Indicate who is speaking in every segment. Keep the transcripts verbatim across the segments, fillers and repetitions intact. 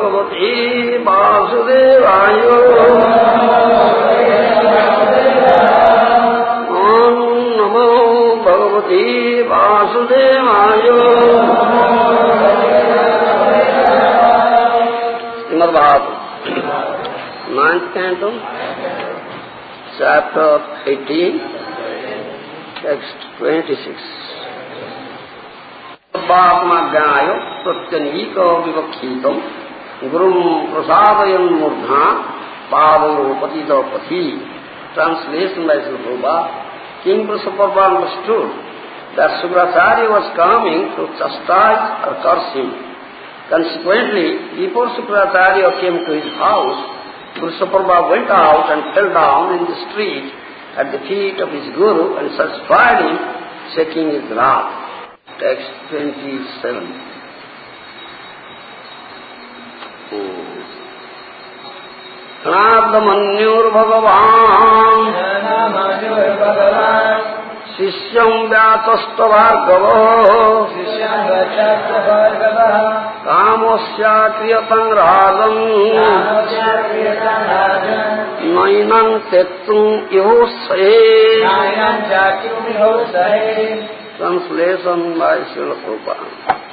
Speaker 1: भगवते वासुदेवाय ओम नमो भगवते वासुदेवाय। Shrimad Bhagavatam ninth canto, chapter eighteen, text twenty-six. Bhātmāgyāyo pratyanyīka vivakkhītam gurum prasadayam murdhā pādayo patita pathi. Translation by Srila Prabhupada. King Prasapurva understood that Sukracharya was coming to chastise or curse him. Consequently, before Sukracharya came to his house, Prasapurva went out and fell down in the street at the feet of his Guru and satisfied him, shaking his wrath. Text twenty-seven. Pranadamanyur Bhagavan Sishyam Vyatasta Bhargava Kamosya Kriyatang Ragam Nainam Tettum Ihosahe. Translation by Srila Prabhupada.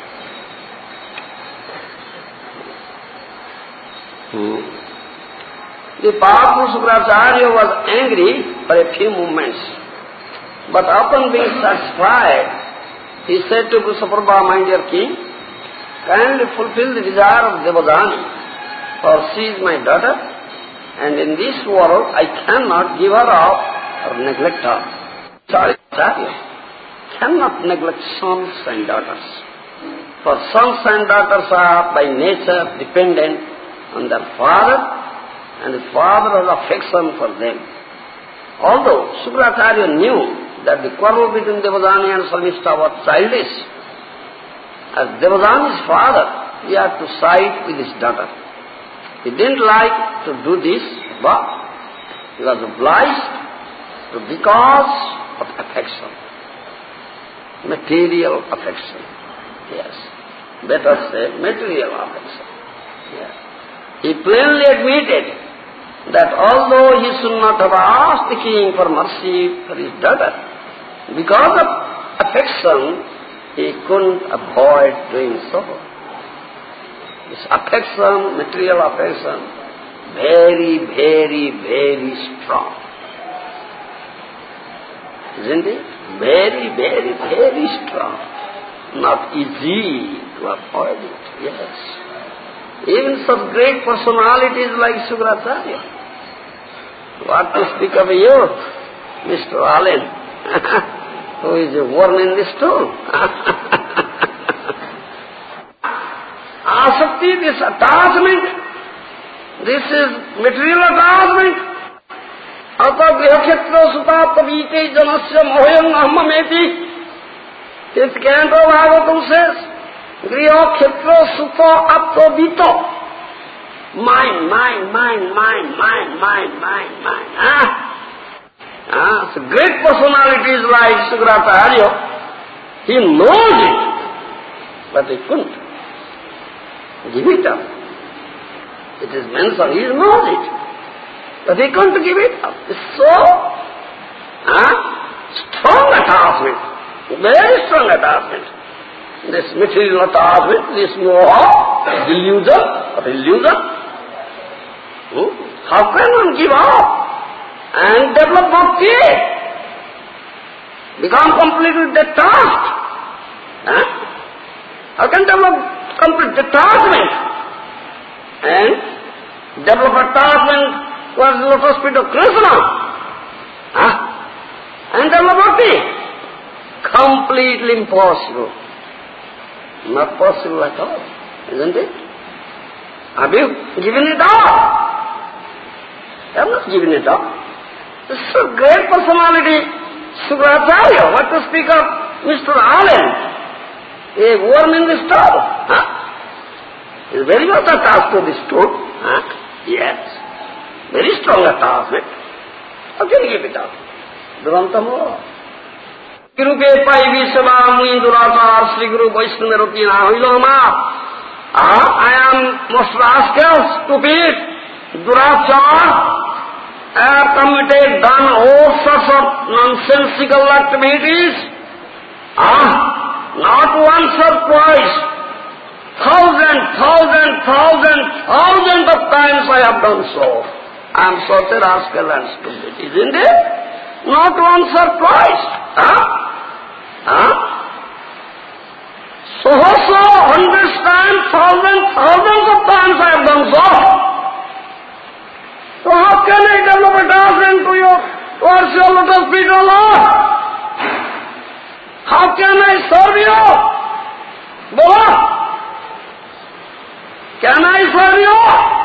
Speaker 1: Hmm. The powerful Sukracharya was angry for a few moments, but upon being satisfied, he said to Prasapurva, my dear king, kindly fulfill the desire of Devadani, for she is my daughter, and in this world I cannot give her up or neglect her. Sorry, Acharya cannot neglect sons and daughters, for sons and daughters are by nature dependent on their father, and the father has affection for them. Although Sukracharya knew that the quarrel between Devadani and Sarmishta was childish, as Devadani's father, he had to side with his daughter. He didn't like to do this, but he was obliged to because of affection. Material affection. Yes. Better say material affection. Yes. He plainly admitted that although he should not have asked the king for mercy for his daughter, because of affection, he couldn't avoid doing so. This affection, material affection, very, very, very strong. Isn't it? Very, very, very strong. Not easy to avoid it, yes. Even such great personalities like Sukracharya. What to speak of you, Mister Allen, who is a worm in the stool. Asakti, this attachment, this is material attachment. Ata grihakshetra sutapta vite janasya mohyam ahmameti. Fifth canto Bhagavatam says, grihakshetra suta apta vita. Mind, mind, mind, mind, mind, mind, mind, mind. Ah? Ah, so great personalities like Sukracharya, he knows it, but he couldn't give it up. It is mentioned, he knows it, but he couldn't give it up. It's so ah, strong attachment, very strong attachment. This material attachment, this moha, delusion, or illusion. Hmm? How can one give up and develop bhakti? Become completely detached. Huh? How can develop complete detachment and develop attachment towards the lotus feet of Krishna? Huh? And develop bhakti? Completely impossible. Not possible at all, isn't it? Have you given it up? You have not given it up. This is a great personality, Sukracharya. What to speak of Mister Allen, a worm in the stool. Huh? He is very much attached to the stool. Huh? Yes. Very strong attachment. How can you give it up? Durantamo. Guruke pai visava mui duratar Sri Guru Vaishnava Rupina Hilama Ah, I am most rascal, stupid, durachar, I have committed, done all sorts of nonsensical activities. Ah, not once or twice, thousand, thousand, thousand, thousands of times I have done so. I am such a rascal and stupid, isn't it? Not once or twice. Huh? Huh? So also, hundreds times, thousands, thousands of times I have done so. So how can I develop attachment to your, towards your lotus feet, O Lord? How can I serve you? Bola? Can I serve you?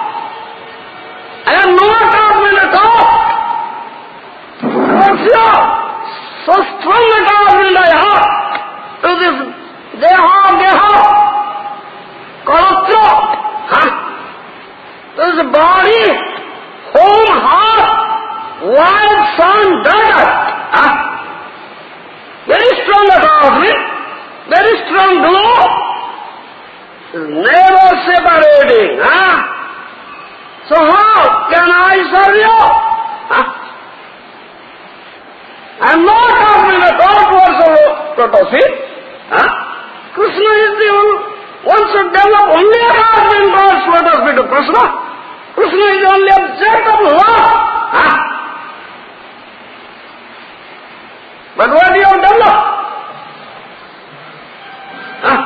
Speaker 1: I have no attachment at all. What's your so strong attachment I have to this deha, deha, kalatra, huh? This body, home, heart, wife, son, daughter, huh? Very strong attachment, very strong glow, never separating, huh? So how can I serve you? Huh? I am not talking at all towards the lotus feet. Huh? Krishna is the one, one should develop only attachment towards lotus feet of Krishna. Krishna is the only object of love. Huh? But what do you have developed? Huh?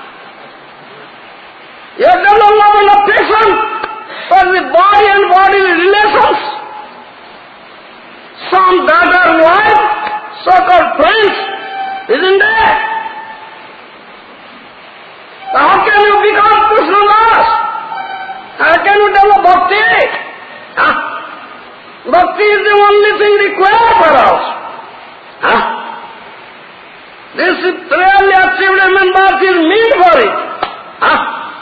Speaker 1: You have developed love and affection for the body and bodily relations. Some daughter and wife, so-called friends, isn't there? So how can you become Krishna Das? How can you develop bhakti? Huh? Bhakti is the only thing required for us. Huh? This really achieved member is meet for it. Huh?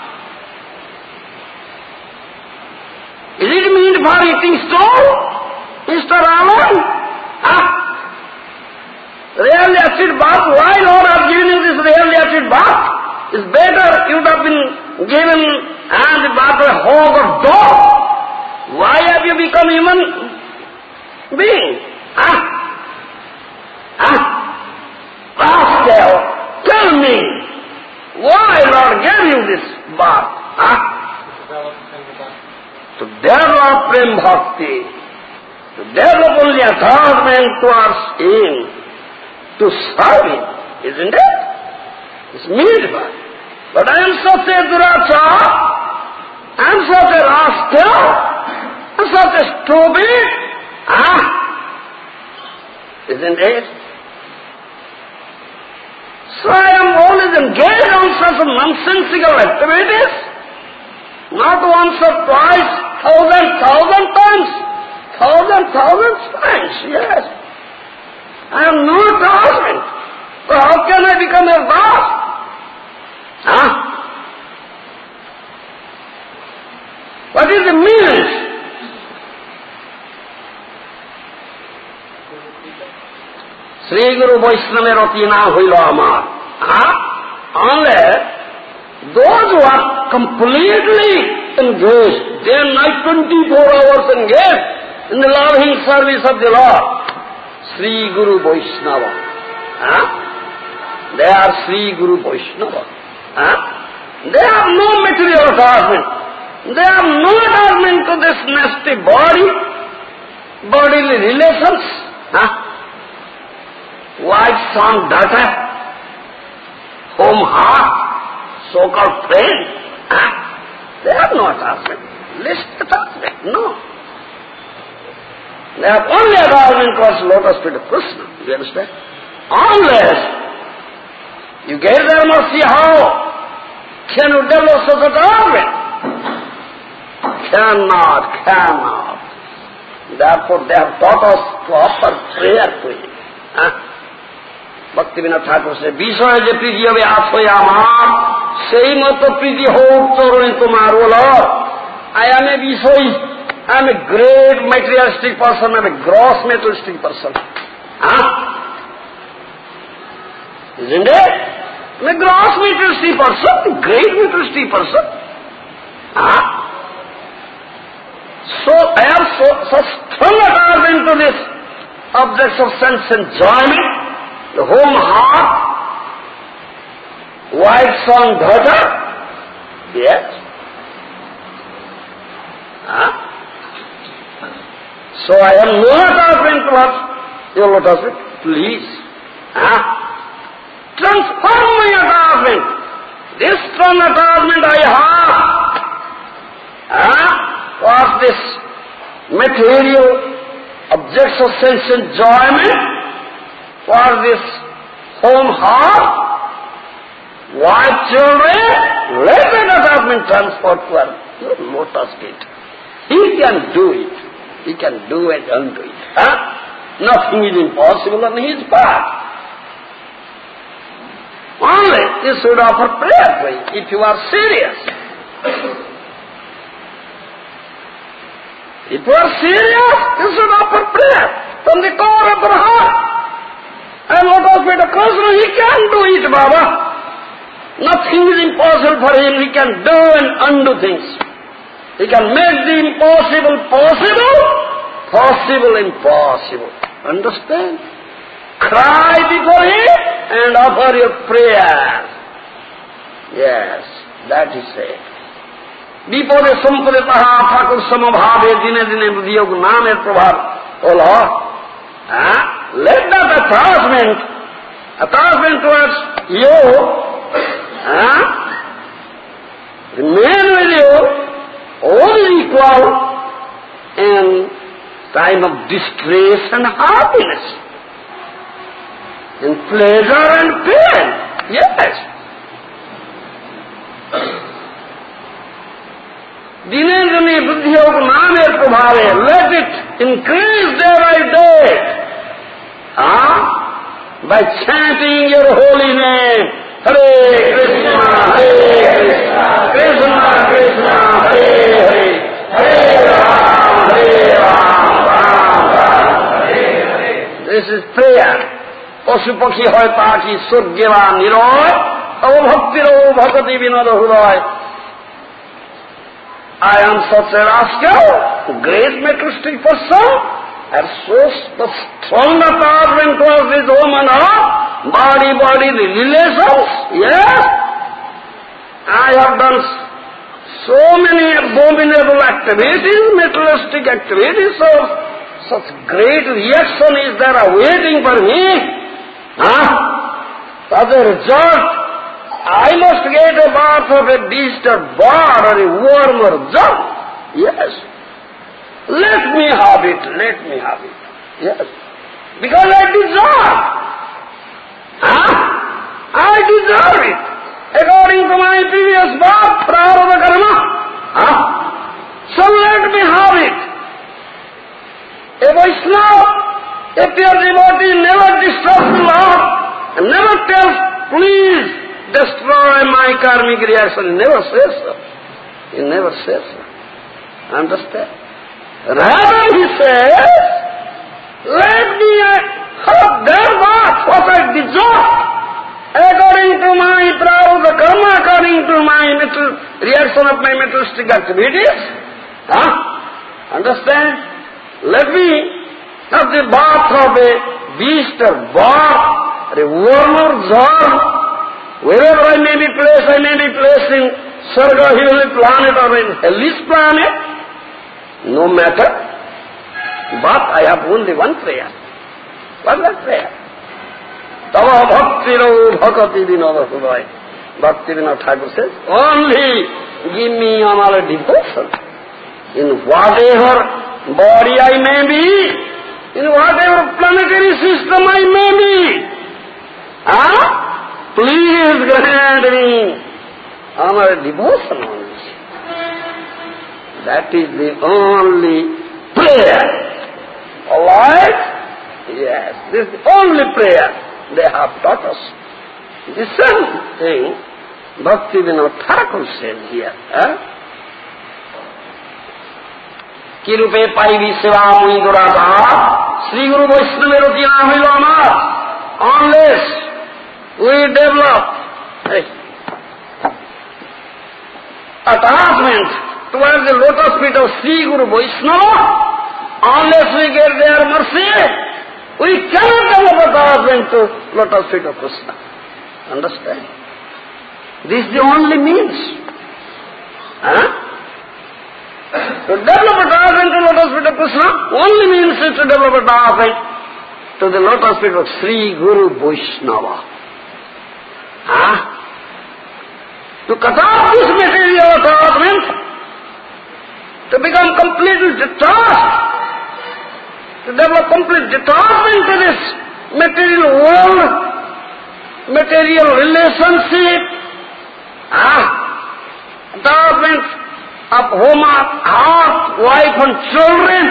Speaker 1: Is it mean for eating stone, Mister Raman? Huh? Really acid bath, why Lord has given you this really acid bath? It's better you would have been given and the bath a hog or dog. Why have you become human being? Huh? Huh? Rascal, tell me, why Lord gave you this bath? Huh? To develop prem bhakti, to develop only attachment towards Him, to serve Him, isn't it? It's meaningful. But I am such a durachar, I am such a rascal, I am such a stupid, ah, isn't it? So I am always engaged on such nonsensical activities, not once or twice, thousand, thousand times, thousand, thousand times, yes. I am no attachment. So how can I become a boss? Huh? What is the means? Sri Guru Vaishnava Ratina Huila Amar. Unless those who are completely engaged, day and night, twenty-four hours engaged in the loving service of the Lord, Sri Guru Vaishnava. Huh? They are Sri Guru Vaishnava. Huh? They have no material attachment. They have no attachment to this nasty body, bodily relations. Huh? Wife, son, daughter, home, heart, so-called friend. Huh? They have no attachment. Least attachment, no. They have only attachment towards lotus feet of Krishna. Do you understand? Unless you get their mercy, how can you develop such attachment? Cannot, cannot. Therefore they have taught us to offer prayer to Him. Huh? Bhaktivinoda Thakur said, Visaya je priti ave asoya amar, sei mato priti ho chorone tomar, O Lord. I am a Visaya, I am a great materialistic person, I am a gross materialistic person. Huh? Isn't it? I am a gross materialistic person, great materialistic person. Huh? So I have so, such strong attachment to this objects of sense enjoyment, the home heart, wife, son, daughter. Yes. Huh? So I have no attachment towards your lotus feet. Please. Huh? Transform my attachment. This strong attachment I have. Huh? Was this material objects of sense enjoyment? Was this home heart? Wife, children? Let that attachment transfer to our lotus feet. He can do it. He can do and undo it. Huh? Nothing is impossible on his part. Only you should offer prayer for him if you are serious. If you are serious, you should offer prayer from the core of your heart. And what of it occurs, he can do it, Baba. Nothing is impossible for him. He can do and undo things. He can make the impossible possible, possible impossible. Understand? Cry before him and offer your prayer. Yes, that is it. Bipode sampade taha thakur samabhave dine dine buddhiyog namer prabhav. O Lord, huh? Let that attachment, attachment towards you, huh? remain with you, all equal in time of distress and happiness, in pleasure and pain. Yes. Dine dine buddhiyog namer prabhave, let it increase day by day. Ah, by chanting your holy name. Hare Krishna, Hare Krishna, Krishna Krishna, Hare Hare, Hare Ram, Hare Ram, Ram Ram, Hare Hare. This is prayer. Pasupakhi hoy taki surgyeva niroy, avbhaktiro bhakati vinod hudoy. I am such a rascal, great materialistic person, and so strong attachment towards this home and heart, body, body, the relations. Yes, I have done so many abominable activities, materialistic activities, so such great reaction is there awaiting for me. Huh? As a result, I must get a bath of a beast or bird or a worm or jump. Yes. Let me have it, let me have it. Yes. Because I deserve. Huh? I deserve it. According to my previous birth, prarabdha karma. Huh? So let me have it. A Vaishnava, a pure devotee never disturbs the Lord and never tells, please destroy my karmic reaction. He never says so. He never says so. Understand? Rather he says, let me have their work, what I deserve, according to my prarabdha karma, according to my mental reaction of my materialistic activities. Huh? Understand? Let me have the bath of a beast or bird, or a worm or germ. Wherever I may be placed, I may be placed in Sarga, heavenly planet, or in hellish planet. No matter. But I have only one prayer. What's that prayer? Tava bhaktiro bhakati vinod hudaya. Bhakti Vinod Thakur says, only give me another devotion. In whatever body I may be, in whatever planetary system I may be, huh? Please grant me another devotion only. That is the only prayer. Alright? Yes, this is the only prayer they have taught us. The same thing Bhakti Vinod Thakur said here. Huh? Kirupe paivi seva mui durata, Sri Guru Vaishnava Rutina Hilama, unless we develop, hey, attachment towards the lotus feet of Sri Guru Vaishnava, unless we get their mercy, we cannot develop attachment to lotus feet of Krishna. Understand? This is the only means. Huh? To develop attachment to lotus feet of Krishna, only means is to develop attachment to the lotus feet of Sri Guru Vaishnava. Huh? To cut off this material attachment, to become completely detached, to develop complete detachment to this material world, material relationship, ah, attachment of home, heart, wife and children.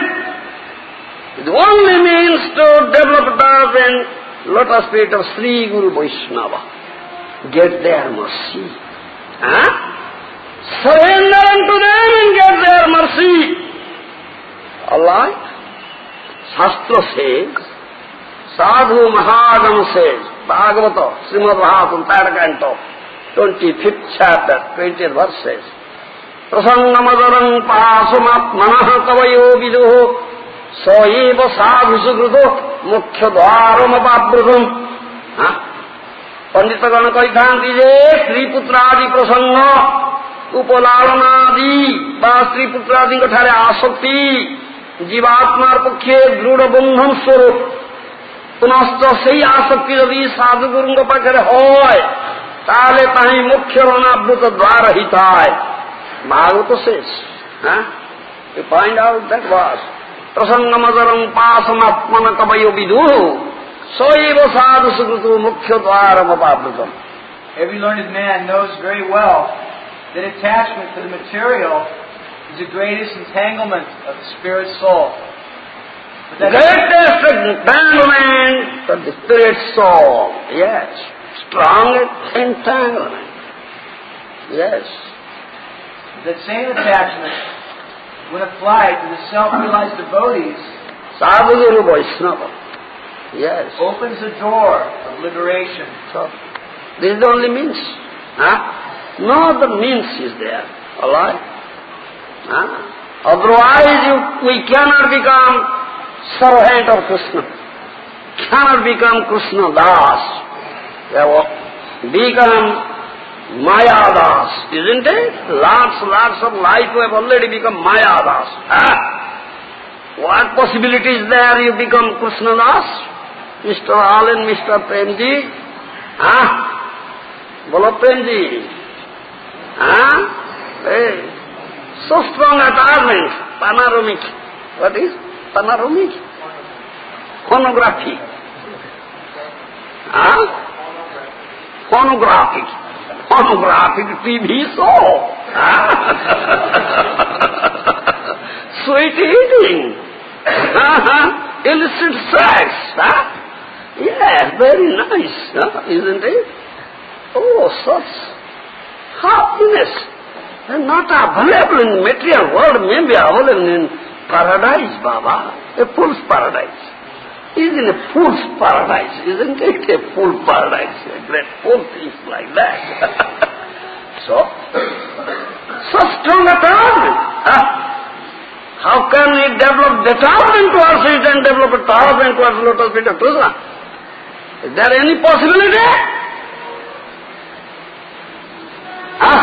Speaker 1: The only means to develop attachment, lotus feet of Sri Guru Vaishnava. Get their mercy. Ah? Surrender unto them and get their mercy. Alright? Shastra says, Sadhu Mahagam says, Bhagavata, Srimad Bhagavatam, Padakanto, twenty-fifth chapter, twentieth verse says, Prasannamadaram pasumatmanah kavayo viduho soeva sadhu sugruto mukhya dwaram apabrutam. पंडितगण कहिथांती जे स्त्री पुत्रादि प्रसंग उपलालनादि बा स्त्री पुत्रादि ठारे आसक्ति जीवात्मार पक्षे दृढ़ बंधन स्वरूप पुनश्च सेई आसक्ति यदि साधु गुरुंग पाखे होय ताहले ताही मुख्य रणावृत द्वार ही थाय भागवत शेष. You find out that verse. प्रसंगमदरं पासमात्मन कवयो विदुः soeva sadhu sugrutu mukhya dwaram apabrutam.
Speaker 2: Every learned man knows very well that attachment to the material is the greatest entanglement of the spirit soul.
Speaker 1: The greatest entanglement of the spirit soul. Yes. Strongest entanglement. Yes.
Speaker 2: That same attachment, when applied to the self-realized devotees,
Speaker 1: Sadhu Guru Vaishnava. Yes.
Speaker 2: Opens the door of liberation.
Speaker 1: So, this is the only means. Huh? No other means is there. Alright? Huh? Otherwise you, we cannot become servant of Krishna. Cannot become Krishna Das. Become Maya Das, isn't it? Lots, lots of life who have already become Maya Das. Huh? What possibility is there you become Krishna Das? Mister Allen, Mister Premji, ah, Bolo Premji, ah, hey, so strong attachment, panoramic. What is panoramic? Phonography, ah, phonographic, phonographic T V show, ah, sweet eating, ah, illicit sex, ah. Yes, very nice, huh? Isn't it? Oh, such happiness. And not available in the material world, maybe available in paradise, Baba. A fool's paradise. He's in a fool's paradise, isn't it? A fool paradise. A great fool things like that. So, such strong attachment. Huh? How can we develop detachment towards it and develop attachment towards the lotus feet of Krishna? Is there any possibility? Huh?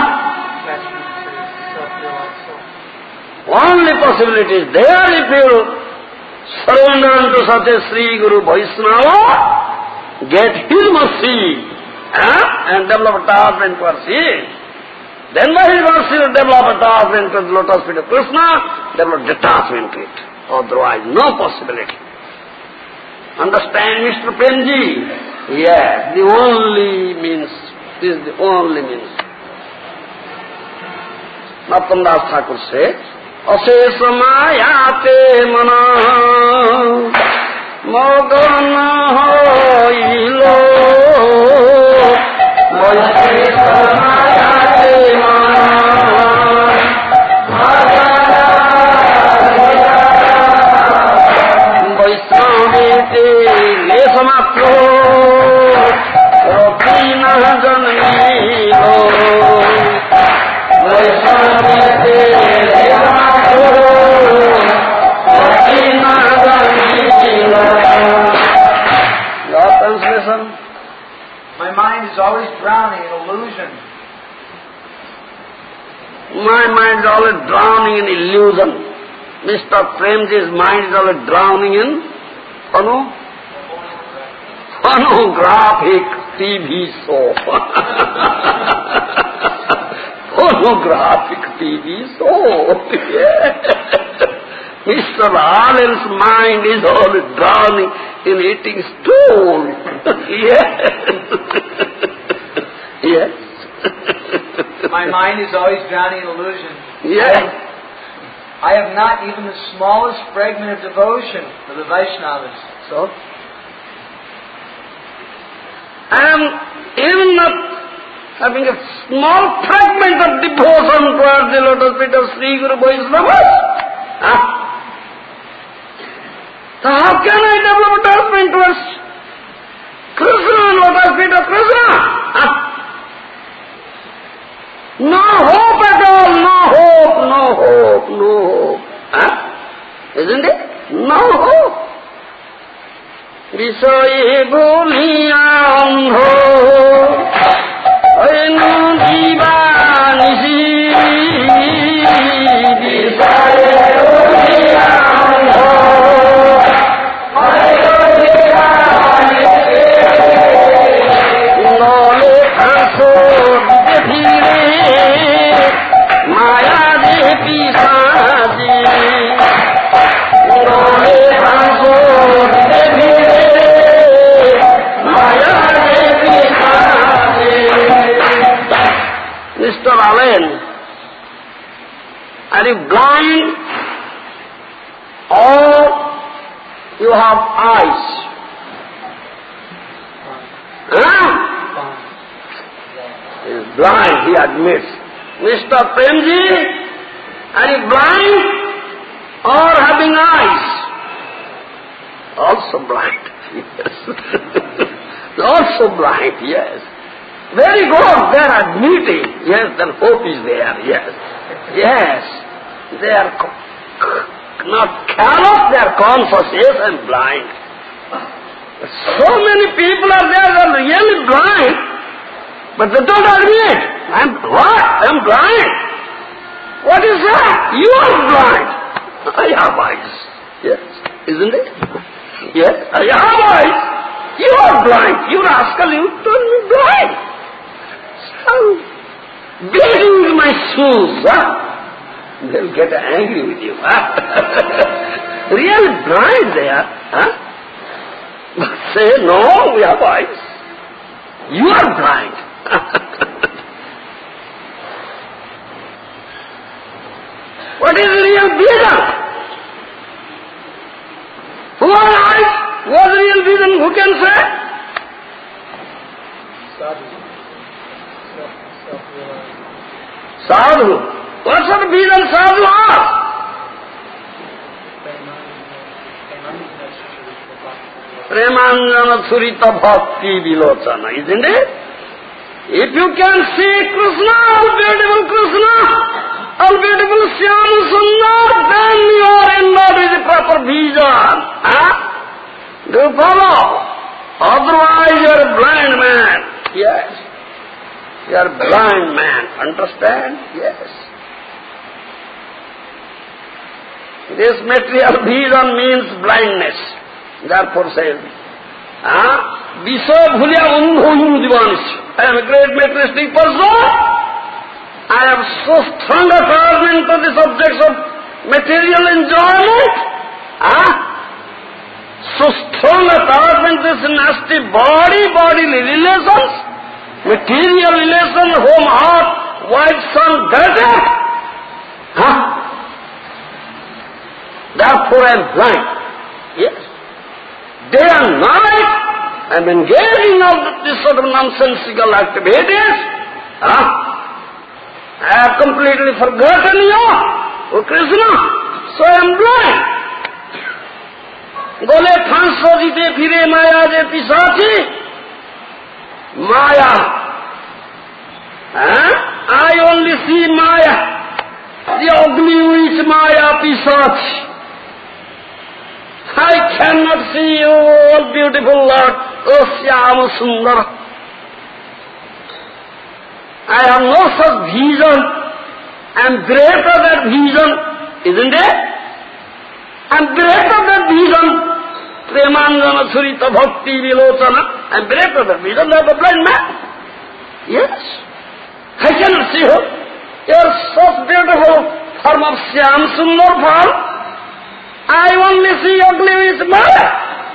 Speaker 1: Only possibility is there if you surrender unto such a Sri Guru Vaishnava, get his mercy, huh? And develop attachment towards him. Then by his mercy you develop attachment to the lotus feet of Krishna, develop detachment to it. Otherwise, no possibility. Understand, Mister Premji? Yes, the only means, this is the only means. Narottam Das Thakur says, Ases mayate mana mogana hoilo Ases mayate mana Vaishnavite lesamatro Rokina janmilo Vaishnavite My mind is always drowning in illusion. Mister Premji's mind is always drowning in pano, pornographic T V show. Pornographic T V show. Yeah. Mister Allen's mind is always drowning in eating stool. Yes. Yes.
Speaker 2: My mind is always drowning in illusion.
Speaker 1: Yes.
Speaker 2: I have not even the smallest fragment of devotion for the Vaishnavas.
Speaker 1: So, I am even not having a small fragment of devotion towards the lotus feet of Sri Guru Vaishnavas. Huh? So how can I develop attachment towards Krishna and lotus feet of Krishna? Huh? No hope at all, no hope, no hope, no hope. Huh? Isn't it? No hope. Visaye boliya andho ayenu jivanisi Visaye boliya andho ayenu jivanisi Nole phanso dhire maya de pisaji Nole phanso Mister Allen, are you blind or you have eyes? Huh? He is blind, he admits. Mister Premji, are you blind or having eyes? Also blind, yes. Also blind, yes. Very good, they are admitting. Yes, then hope is there, yes. Yes, they are not callous, they are conscious, yes, I am blind. But so many people are there, they are really blind, but they don't admit. I am what? I am blind. What is that? You are blind. I have eyes. Yes, isn't it? Yes, I have eyes. You are blind. You rascal, you told me blind. So, bleeding with my shoes, huh? They'll get angry with you, huh? Really blind they are, huh? But say, no, we have eyes. You are blind. What is real vision? Who are eyes? What is real vision? Who can say?
Speaker 2: Sadhu.
Speaker 1: Sadhu. What sort of vision sadhu are? Premanjana Surita Bhakti Vilochana, isn't it? If you can see Krishna, all beautiful Krishna, all beautiful Syama Sundar, then you are endowed with the proper vision. Huh? Do you follow? Otherwise you are a blind man. Yes. You are a blind man. Understand? Yes. This material vision means blindness. Therefore says, ah, Viso bhulya undho hindu divanis. I am a great materialistic person. I have so strong attachment to the subjects of material enjoyment. Ah, so strong attachment to this nasty body, bodily relations, material relation, home, heart, wife, son, daughter. Huh? Therefore I am blind. Yes. Day and night I am engaging in this sort of nonsensical activities. Huh? I have completely forgotten you, O Krishna, so I am blind. Gole phanso jite phire maya je pisachi. Maya. Huh? I only see Maya. The ugly witch Maya Pisachi. I cannot see you, all beautiful Lord, O Syama Sundar. I have no such vision. And greater that vision, isn't it? And greater that vision, Premanjana Surita Bhakti Vilochana, and greater that vision of the blind man. Yes. I cannot see her. You are such beautiful form of Syam Sundar form. I only see ugly with Maya.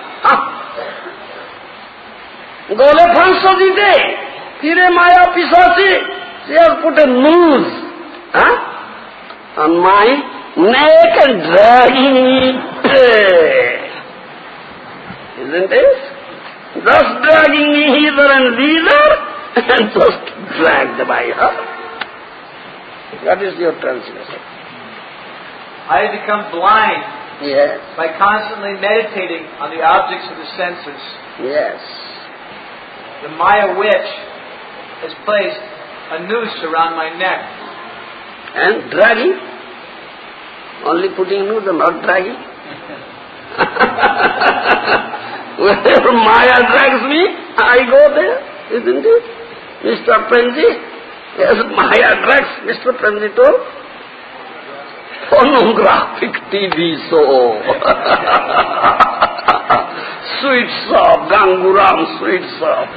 Speaker 1: Gole Phansa Dite, Pire Maya Pisachi, she has put a noose huh, on my neck and dragging it. Isn't it? Just dragging me hither and thither and just dragged by her. That is your translation.
Speaker 2: I have become blind
Speaker 1: yes.
Speaker 2: by constantly meditating on the objects of the senses.
Speaker 1: Yes.
Speaker 2: The Maya witch has placed a noose around my neck.
Speaker 1: And dragging? Only putting noose and not dragging? Wherever Maya drags me, I go there, isn't it? Mister Premji? Yes, Maya drags Mister Premji told. Pornographic T V show. Sweet soft, Ganguram sweet soft.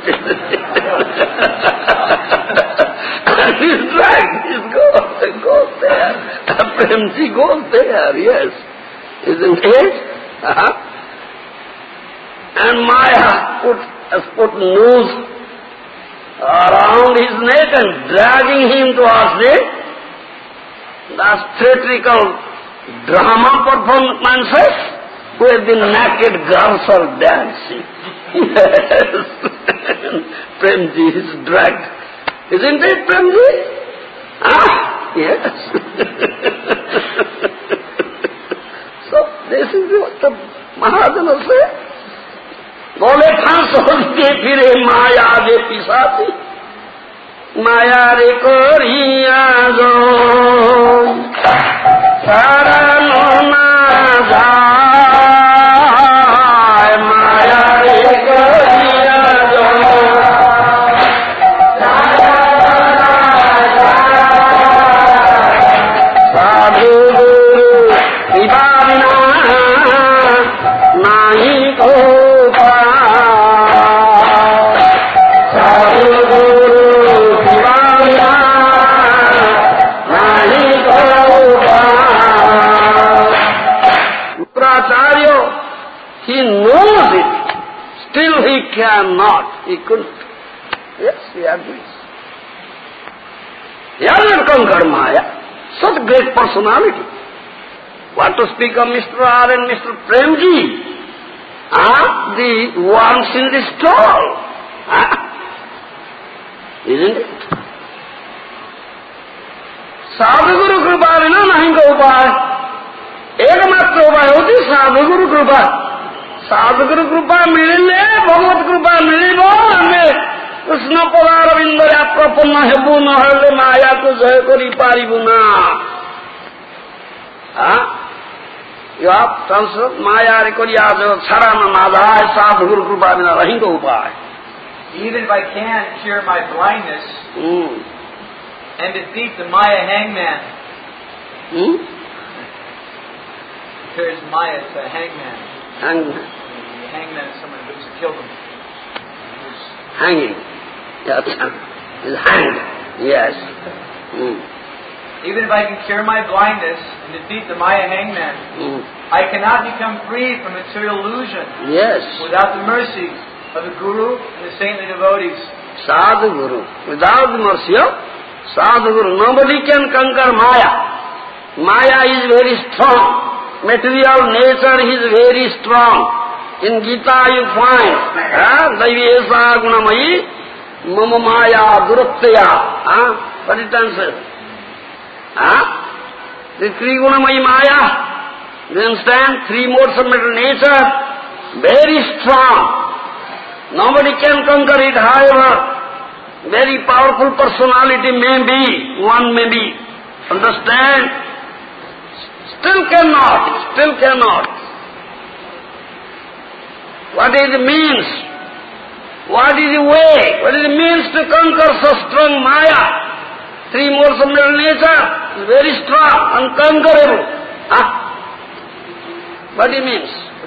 Speaker 1: And he's dragged, he's goes, he goes there. Premji goes there, yes. Isn't it? Uh-huh. And Maya put, has put noose around his neck and dragging him towards the, the theatrical drama performances where the naked girls are dancing. Yes. Premji is dragged. Isn't it, Premji? Ah, yes. So, this is what the Mahajana said. Gole Phansa Dite Pire Maya de Pisati, Maya re koriya jo, sarano na jai, Maya re koriya jo, sarano na jai, sadhu guru vibhavina nahi ko. He knows it, still he cannot, he couldn't. Yes, he agrees. He has not conquered Maya, such great personality. What to speak of Mister R and Mister Premji? Ah, the worms in the stall. Ah, isn't it? Sadhguru Kripa vina nahi ko upay. एकमात्र उपाय होती साधुगुरु कृपा. साधुगुरु कृपा मिलिले भगवत कृपा मिलिब आमे कृष्ण पदारविंद प्रपन्न हेबु नहेले माया को जय करि पारिबु ना. यो आप संस्कृत माया रे करिया जो छरा न नादाय साधुगुरु कृपा बिना रही को उपाय.
Speaker 2: Even if I can cure my blindness
Speaker 1: hmm.
Speaker 2: and defeat the Maya hangman.
Speaker 1: Hmm?
Speaker 2: There's Maya, it's a hangman.
Speaker 1: Hangman.
Speaker 2: The hangman is someone who's killed him. Who's
Speaker 1: hanging. Yes. Is hanged. Yes. Mm.
Speaker 2: Even if I can cure my blindness and defeat the Maya hangman,
Speaker 1: mm.
Speaker 2: I cannot become free from material illusion.
Speaker 1: Yes.
Speaker 2: Without the mercy of the Guru and the saintly devotees.
Speaker 1: Sadhu Guru. Without the mercy of Sadhu Guru. Nobody can conquer Maya. Maya is very strong. Material nature is very strong. In Gita you find, Daivesa Gunamayi, Mama Maya Durattaya, what it answers? The three Gunamayi Maya, you understand? Three modes of material nature, very strong. Nobody can conquer it, however, very powerful personality may be, one may be. Understand? Still cannot, still cannot. What is the means? What is the way? What is the means to conquer so strong Maya? three modes of middle nature is very strong, unconquerable. Huh? What he means?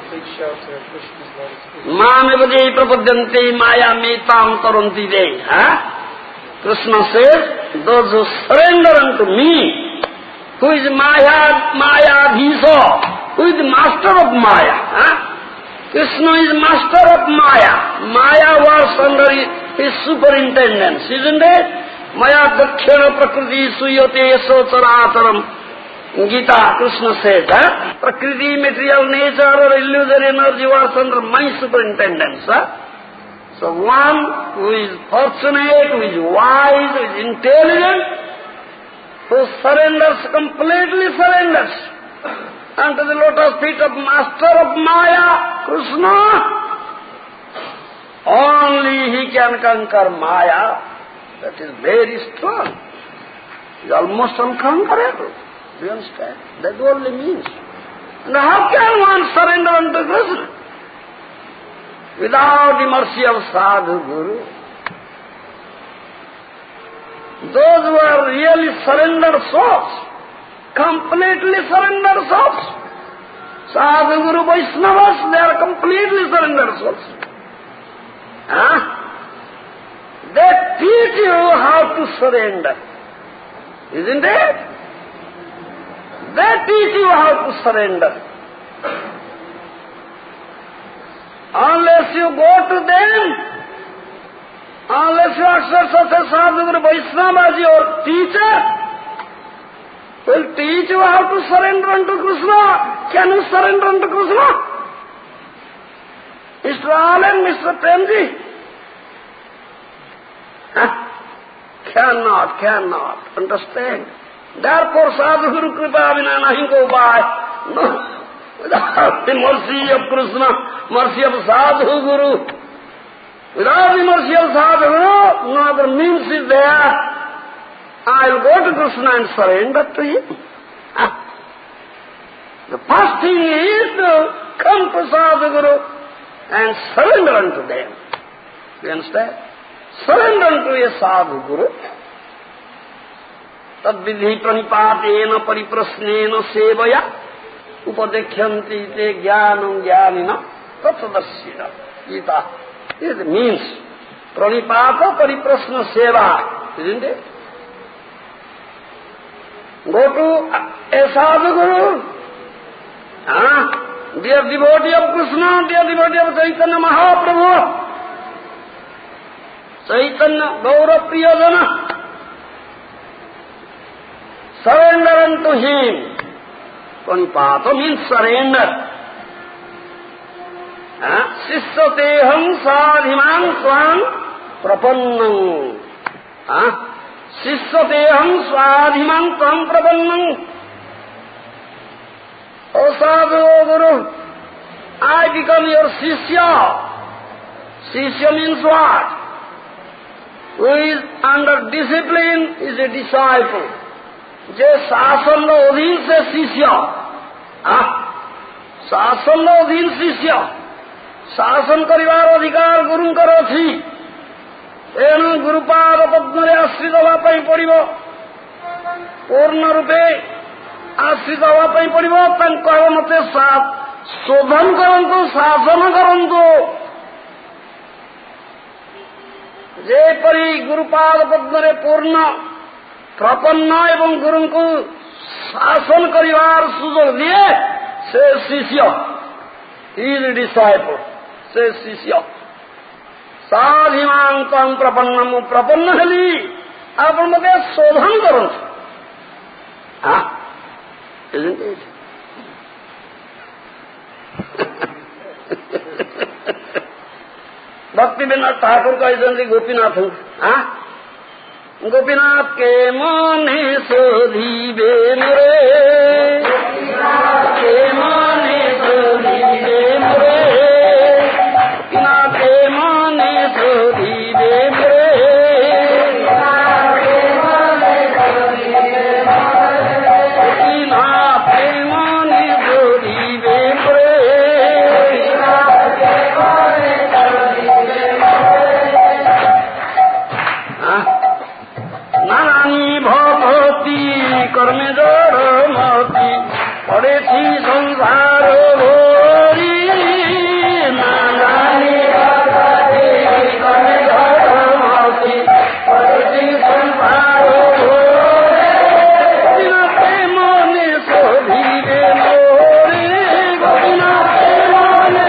Speaker 1: Mamevade prapadyante maya metam taranti de. Huh? Krishna says, those who surrender unto me, who is Maya, Maya Bhiso, who is the master of Maya. Huh? Krishna is master of Maya. Maya was under his superintendence, isn't it? Maya dakhyana prakriti suyate socharacharam. Gita, Krishna says, huh? Prakriti, material nature or illusory energy was under my superintendence. Huh? So one who is fortunate, who is wise, who is intelligent, who surrenders, completely surrenders unto the lotus feet of master of Maya, Krishna, only he can conquer Maya. That is very strong. He is almost unconquerable. Do you understand? That only means. And how can one surrender unto Krishna without the mercy of Sadhu Guru? Those who are really surrendered souls, completely surrendered souls, Sadhu Guru Vaishnavas, they are completely surrendered souls. Huh? They teach you how to surrender, isn't it? They teach you how to surrender. Unless you go to them, unless you accept such a Sadhu Guru Vaishnava as your teacher, will teach you how to surrender unto Krishna. Can you surrender unto Krishna? Mister Anand, Mister Premji? Huh? Cannot, cannot understand. Therefore, Sadhu Guru Kripa Vina Nahi Ko Bhai. No, without the mercy of Krishna, mercy of Sadhu Guru, without the mercy of Sadhu Guru, no other means is there. I'll go to Krishna and surrender to him. Huh? The first thing is to come to Sadhu Guru and surrender unto them. You understand? Surrender unto a Sadhu Guru. Tadvidhi pranipatena pariprasnena sevaya upadekyanti te jnanam jnanina tatadasyina. Gita. It means pranipata pariprasna seva, isn't it? Go to a Sadhu Guru. Ah, dear devotee of Krishna, dear devotee of Chaitanya Mahaprabhu, Chaitanya Gaura Priyadana, surrender unto him. Pranipata means surrender. Sissateham sadhiman swan prapannam. Sissateham sadhiman swan prapannam. O Sadhu, O Guru, I become your Sishya. Sishya means what? Who is under discipline is a disciple. जे शासन no अधीन से शिष्य, शासन no अधीन शिष्य, शासन करिवार अधिकार गुरुंकर अछि, एणु गुरुपाद पद्मरे आश्रित हवा पई पड़िबो, पूर्ण रूपे आश्रित हवा पई पड़िबो, तांकर मते शोधन करंतु, शासन करंतु। जे परि गुरुपाद पद्मरे पूर्ण प्रपन्न एवं गुरु को शासन करिवार सुजोग दिए से शिष्य, he is a disciple, से शिष्य। साधिमां तम प्रपन्नम, प्रपन्न हेली आपण मते शोधन करंतु। हाँ, isn't it? भक्ति विनोद ठाकुर का इधर गोपीनाथ हूँ। हाँ, गोपीनाथ के माने सोधीबे मोरे, गोपीनाथ के माने सोधीबे मोरे, गोपीनाथ के माने सोधीबे मोरे, गोपीनाथ के माने सोधीबे मोरे, गोपीनाथ के माने सोधीबे मोरे, गोपीनाथ के माने सोधीबे मोरे। नानी भो কর্মে জড় মতি পড়েছি সংসার ভরি না জানি কর্মে জড় মতি পড়েছি সংসার ভরি মনে শোভিবে মোরে গোপীনাথে মনে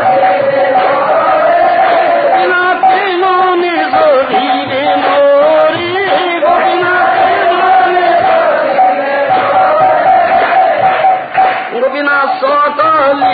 Speaker 1: গোপীনাথে মনে শোভিবে মোরে গোপীনাথে মনে Gopinath সতলি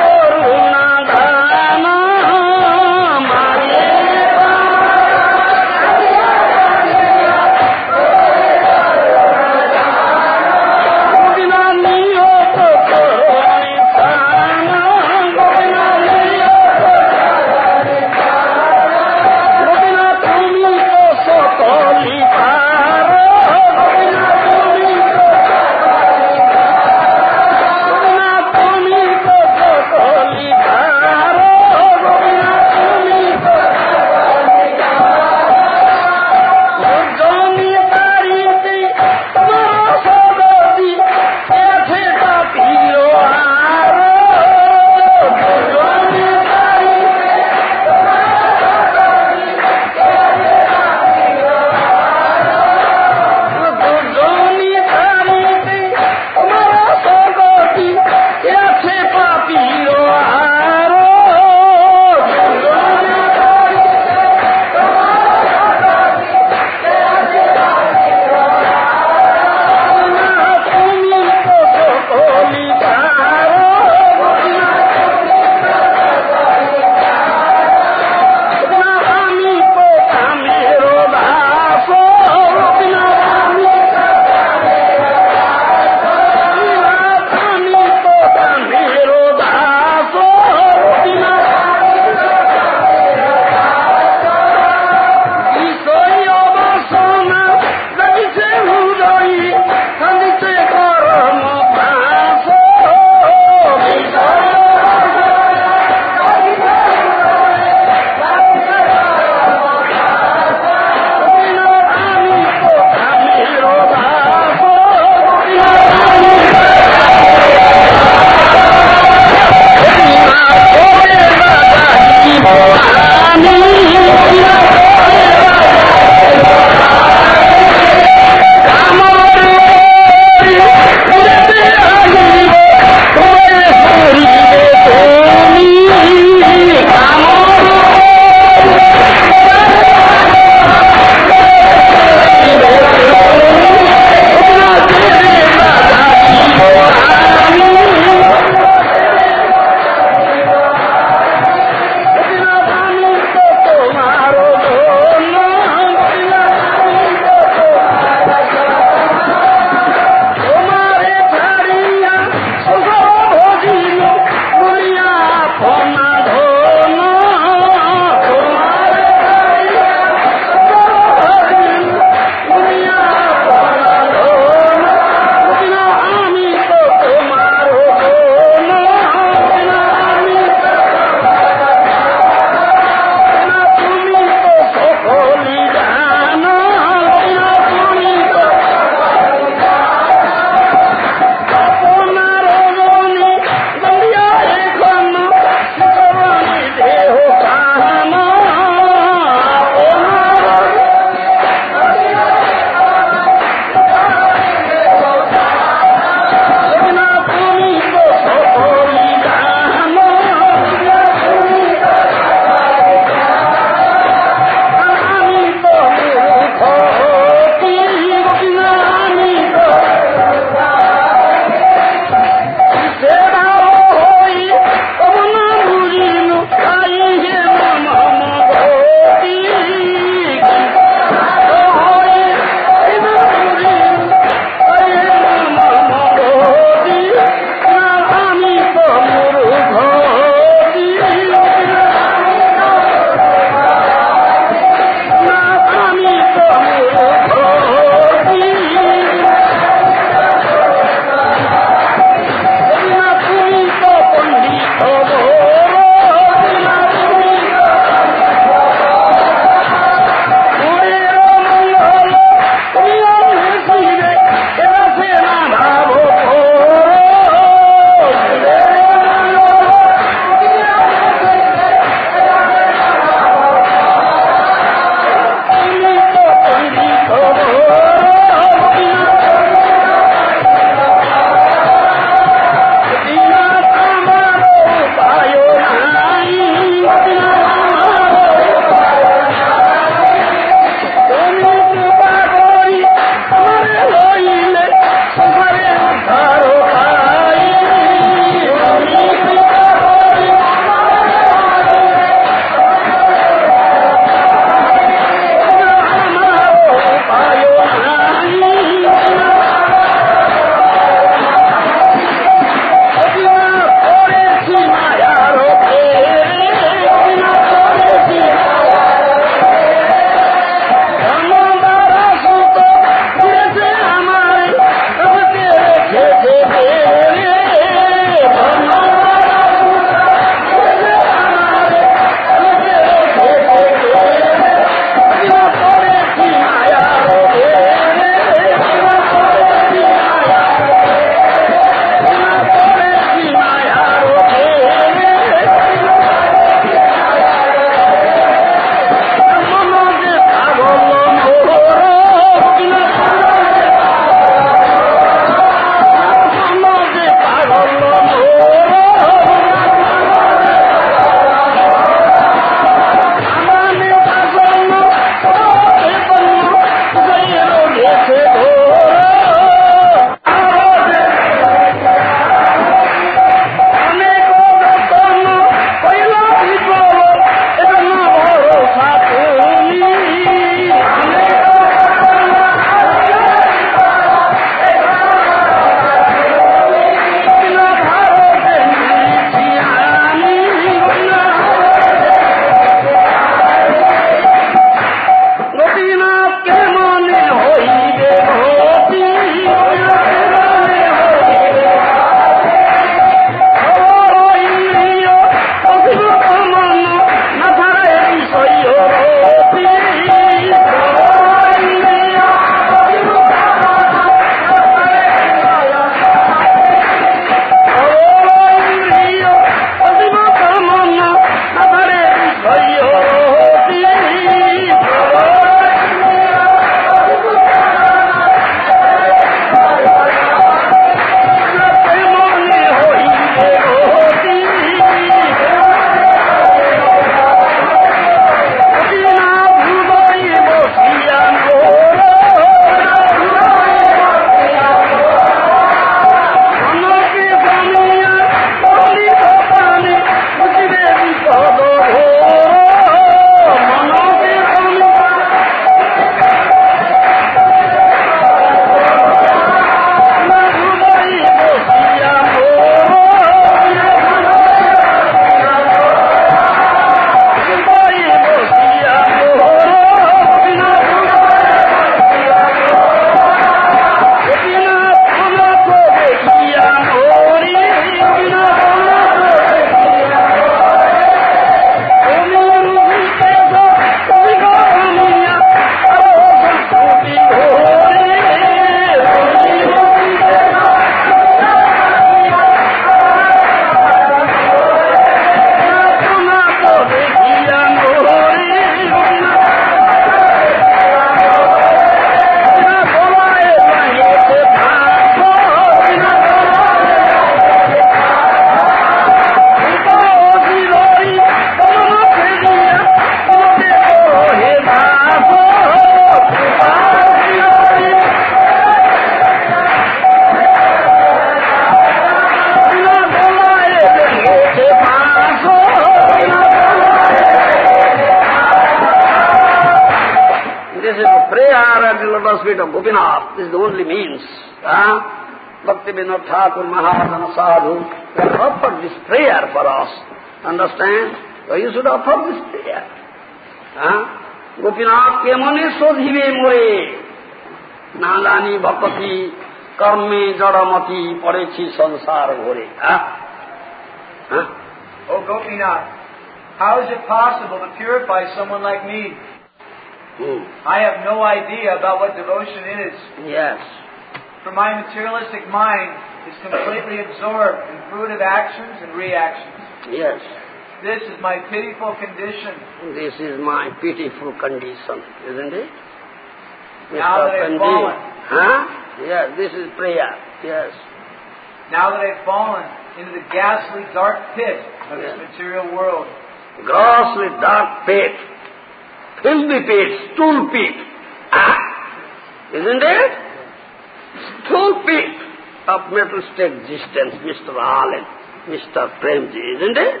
Speaker 1: lotus feet of Gopinath. This is the only means. Huh? Bhakti Vinod Thakur Mahadana Sadhu has offered this prayer for us. Understand? So you should offer this prayer. Huh? Gopinath ke mone sodhive more. Nalani bhakti karme jadamati parechi sansar gore. Huh? Huh?
Speaker 2: Oh Gopinath, how is it possible to purify someone like me?
Speaker 1: Hmm.
Speaker 2: I have no idea about what devotion is.
Speaker 1: Yes.
Speaker 2: For my materialistic mind is completely absorbed in fruitive actions and reactions.
Speaker 1: Yes.
Speaker 2: This is my pitiful condition.
Speaker 1: This is my pitiful condition, isn't it?
Speaker 2: Now that I've fallen.
Speaker 1: Huh? Yes, this is prayer. Yes.
Speaker 2: Now that I've fallen into the ghastly dark pit of
Speaker 1: yes.
Speaker 2: this material world.
Speaker 1: Grossly dark pit. Filthy pit, stool pit. Ah? Isn't it? Stool pit of materialistic existence, Mister Allen, Mister Premji, isn't it?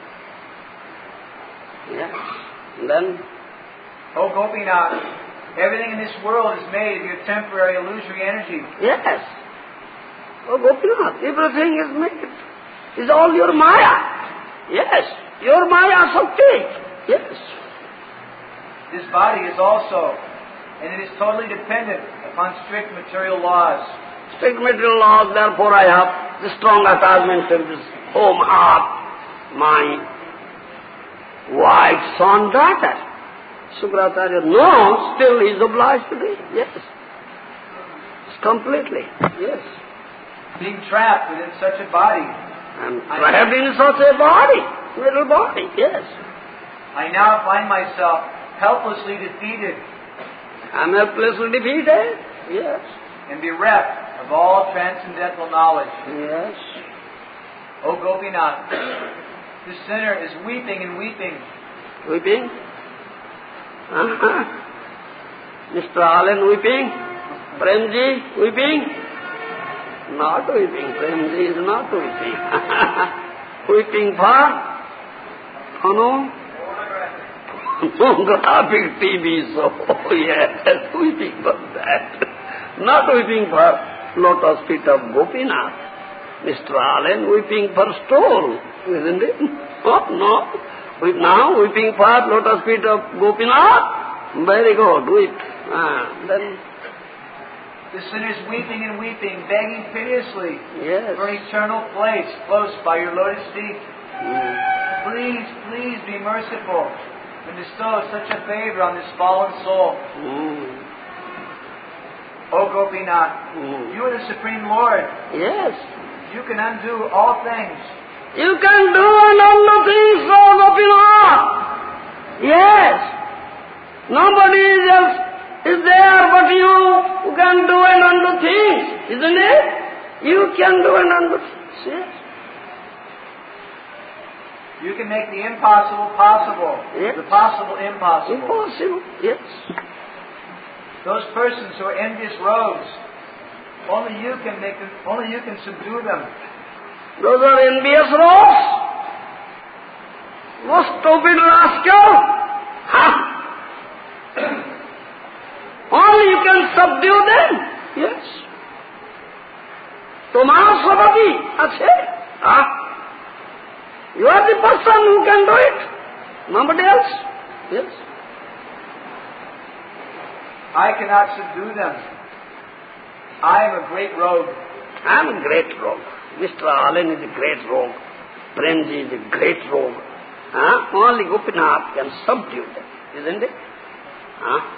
Speaker 1: Yes. And then?
Speaker 2: Oh Gopinath, everything in this world is made of your temporary illusory energy.
Speaker 1: Yes. Oh Gopinath, everything is made. It's all your Maya. Yes. Your Maya Sakti. Yes.
Speaker 2: This body is also, and it is totally dependent upon strict material laws.
Speaker 1: Strict material laws, therefore I have the strong attachment to this home, heart, my wife, son, daughter. Sukracharya, no, still he is obliged to be. Yes. Completely. Yes.
Speaker 2: Being trapped within such a body.
Speaker 1: I'm trapped in such a body, little body, yes.
Speaker 2: I now find myself helplessly defeated.
Speaker 1: I'm helplessly defeated, yes.
Speaker 2: And bereft of all transcendental knowledge.
Speaker 1: Yes.
Speaker 2: O Gopinath, the sinner is weeping and weeping.
Speaker 1: Weeping? Uh-huh. Mister Allen weeping? Premji weeping? Not weeping. Premji is not weeping. Weeping for? Oh no? Graphic T V show. Oh yes, weeping for that. Not weeping for lotus feet of Gopinath. Mister Allen weeping for stool, isn't it? Oh no. We now weeping for lotus feet of Gopinath. Very good, weep. Ah, then
Speaker 2: the sinner is weeping and weeping, begging piteously
Speaker 1: yes.
Speaker 2: for an eternal place close by your lotus feet.
Speaker 1: Mm.
Speaker 2: Please, please be merciful and bestow such a favor on this fallen soul.
Speaker 1: Mm.
Speaker 2: O Gopinath,
Speaker 1: Mm.
Speaker 2: you are the Supreme Lord.
Speaker 1: Yes.
Speaker 2: You can undo all things.
Speaker 1: You can do and undo things, O Gopinath. Yes. Nobody else is there but you who can do and undo things, isn't it? You can do and undo things, yes.
Speaker 2: You can make the impossible possible,
Speaker 1: yes.
Speaker 2: the possible impossible.
Speaker 1: Impossible, yes.
Speaker 2: Those persons who are envious rogues, only you can make them, only you can subdue them.
Speaker 1: Those are envious rogues. Most stupid rascal. Ha! Only you can subdue them. Yes. Tomar sabati ache. Ah. You are the person who can do it. Nobody else. Yes.
Speaker 2: I cannot subdue them. I am a great rogue.
Speaker 1: I am a great rogue. Mister Allen is a great rogue. Premji is a great rogue. Ah. Only Gopinath can subdue them. Isn't it? Ah.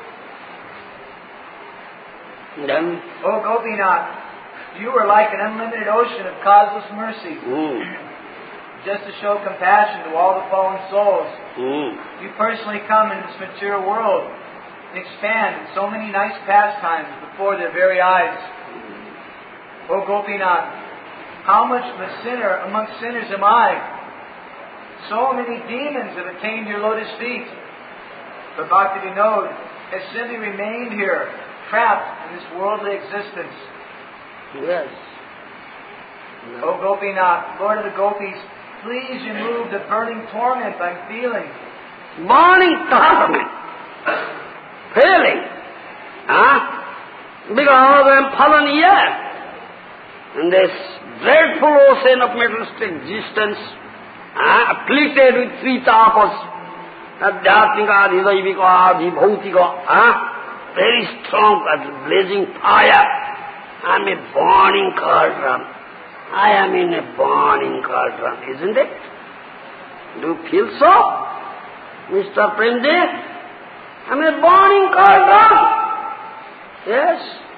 Speaker 1: Then,
Speaker 2: O Gopinath, you are like an unlimited ocean of causeless mercy.
Speaker 1: mm,
Speaker 2: Just to show compassion to all the fallen souls,
Speaker 1: mm,
Speaker 2: you personally come into this material world and expand in so many nice pastimes before their very eyes. O Gopinath, how much of a sinner amongst sinners am I? So many demons have attained your lotus feet. But Bhakti Vinod has simply remained here, trapped in this worldly existence.
Speaker 1: yes.
Speaker 2: O Gopinath, Lord of the Gopis, please remove the burning torment I'm feeling.
Speaker 1: Burning torment. Feeling. Huh? because I am fallen here. In this dreadful ocean of materialistic existence, uh, afflicted with three tapas, Adhyatmika, Adhidaivika, Adhibhautika, uh, very strong, uh, blazing fire. I am a burning cauldron. I am in a burning cauldron, isn't it? Do you feel so, Mister Premji? I am a burning cauldron. Yes.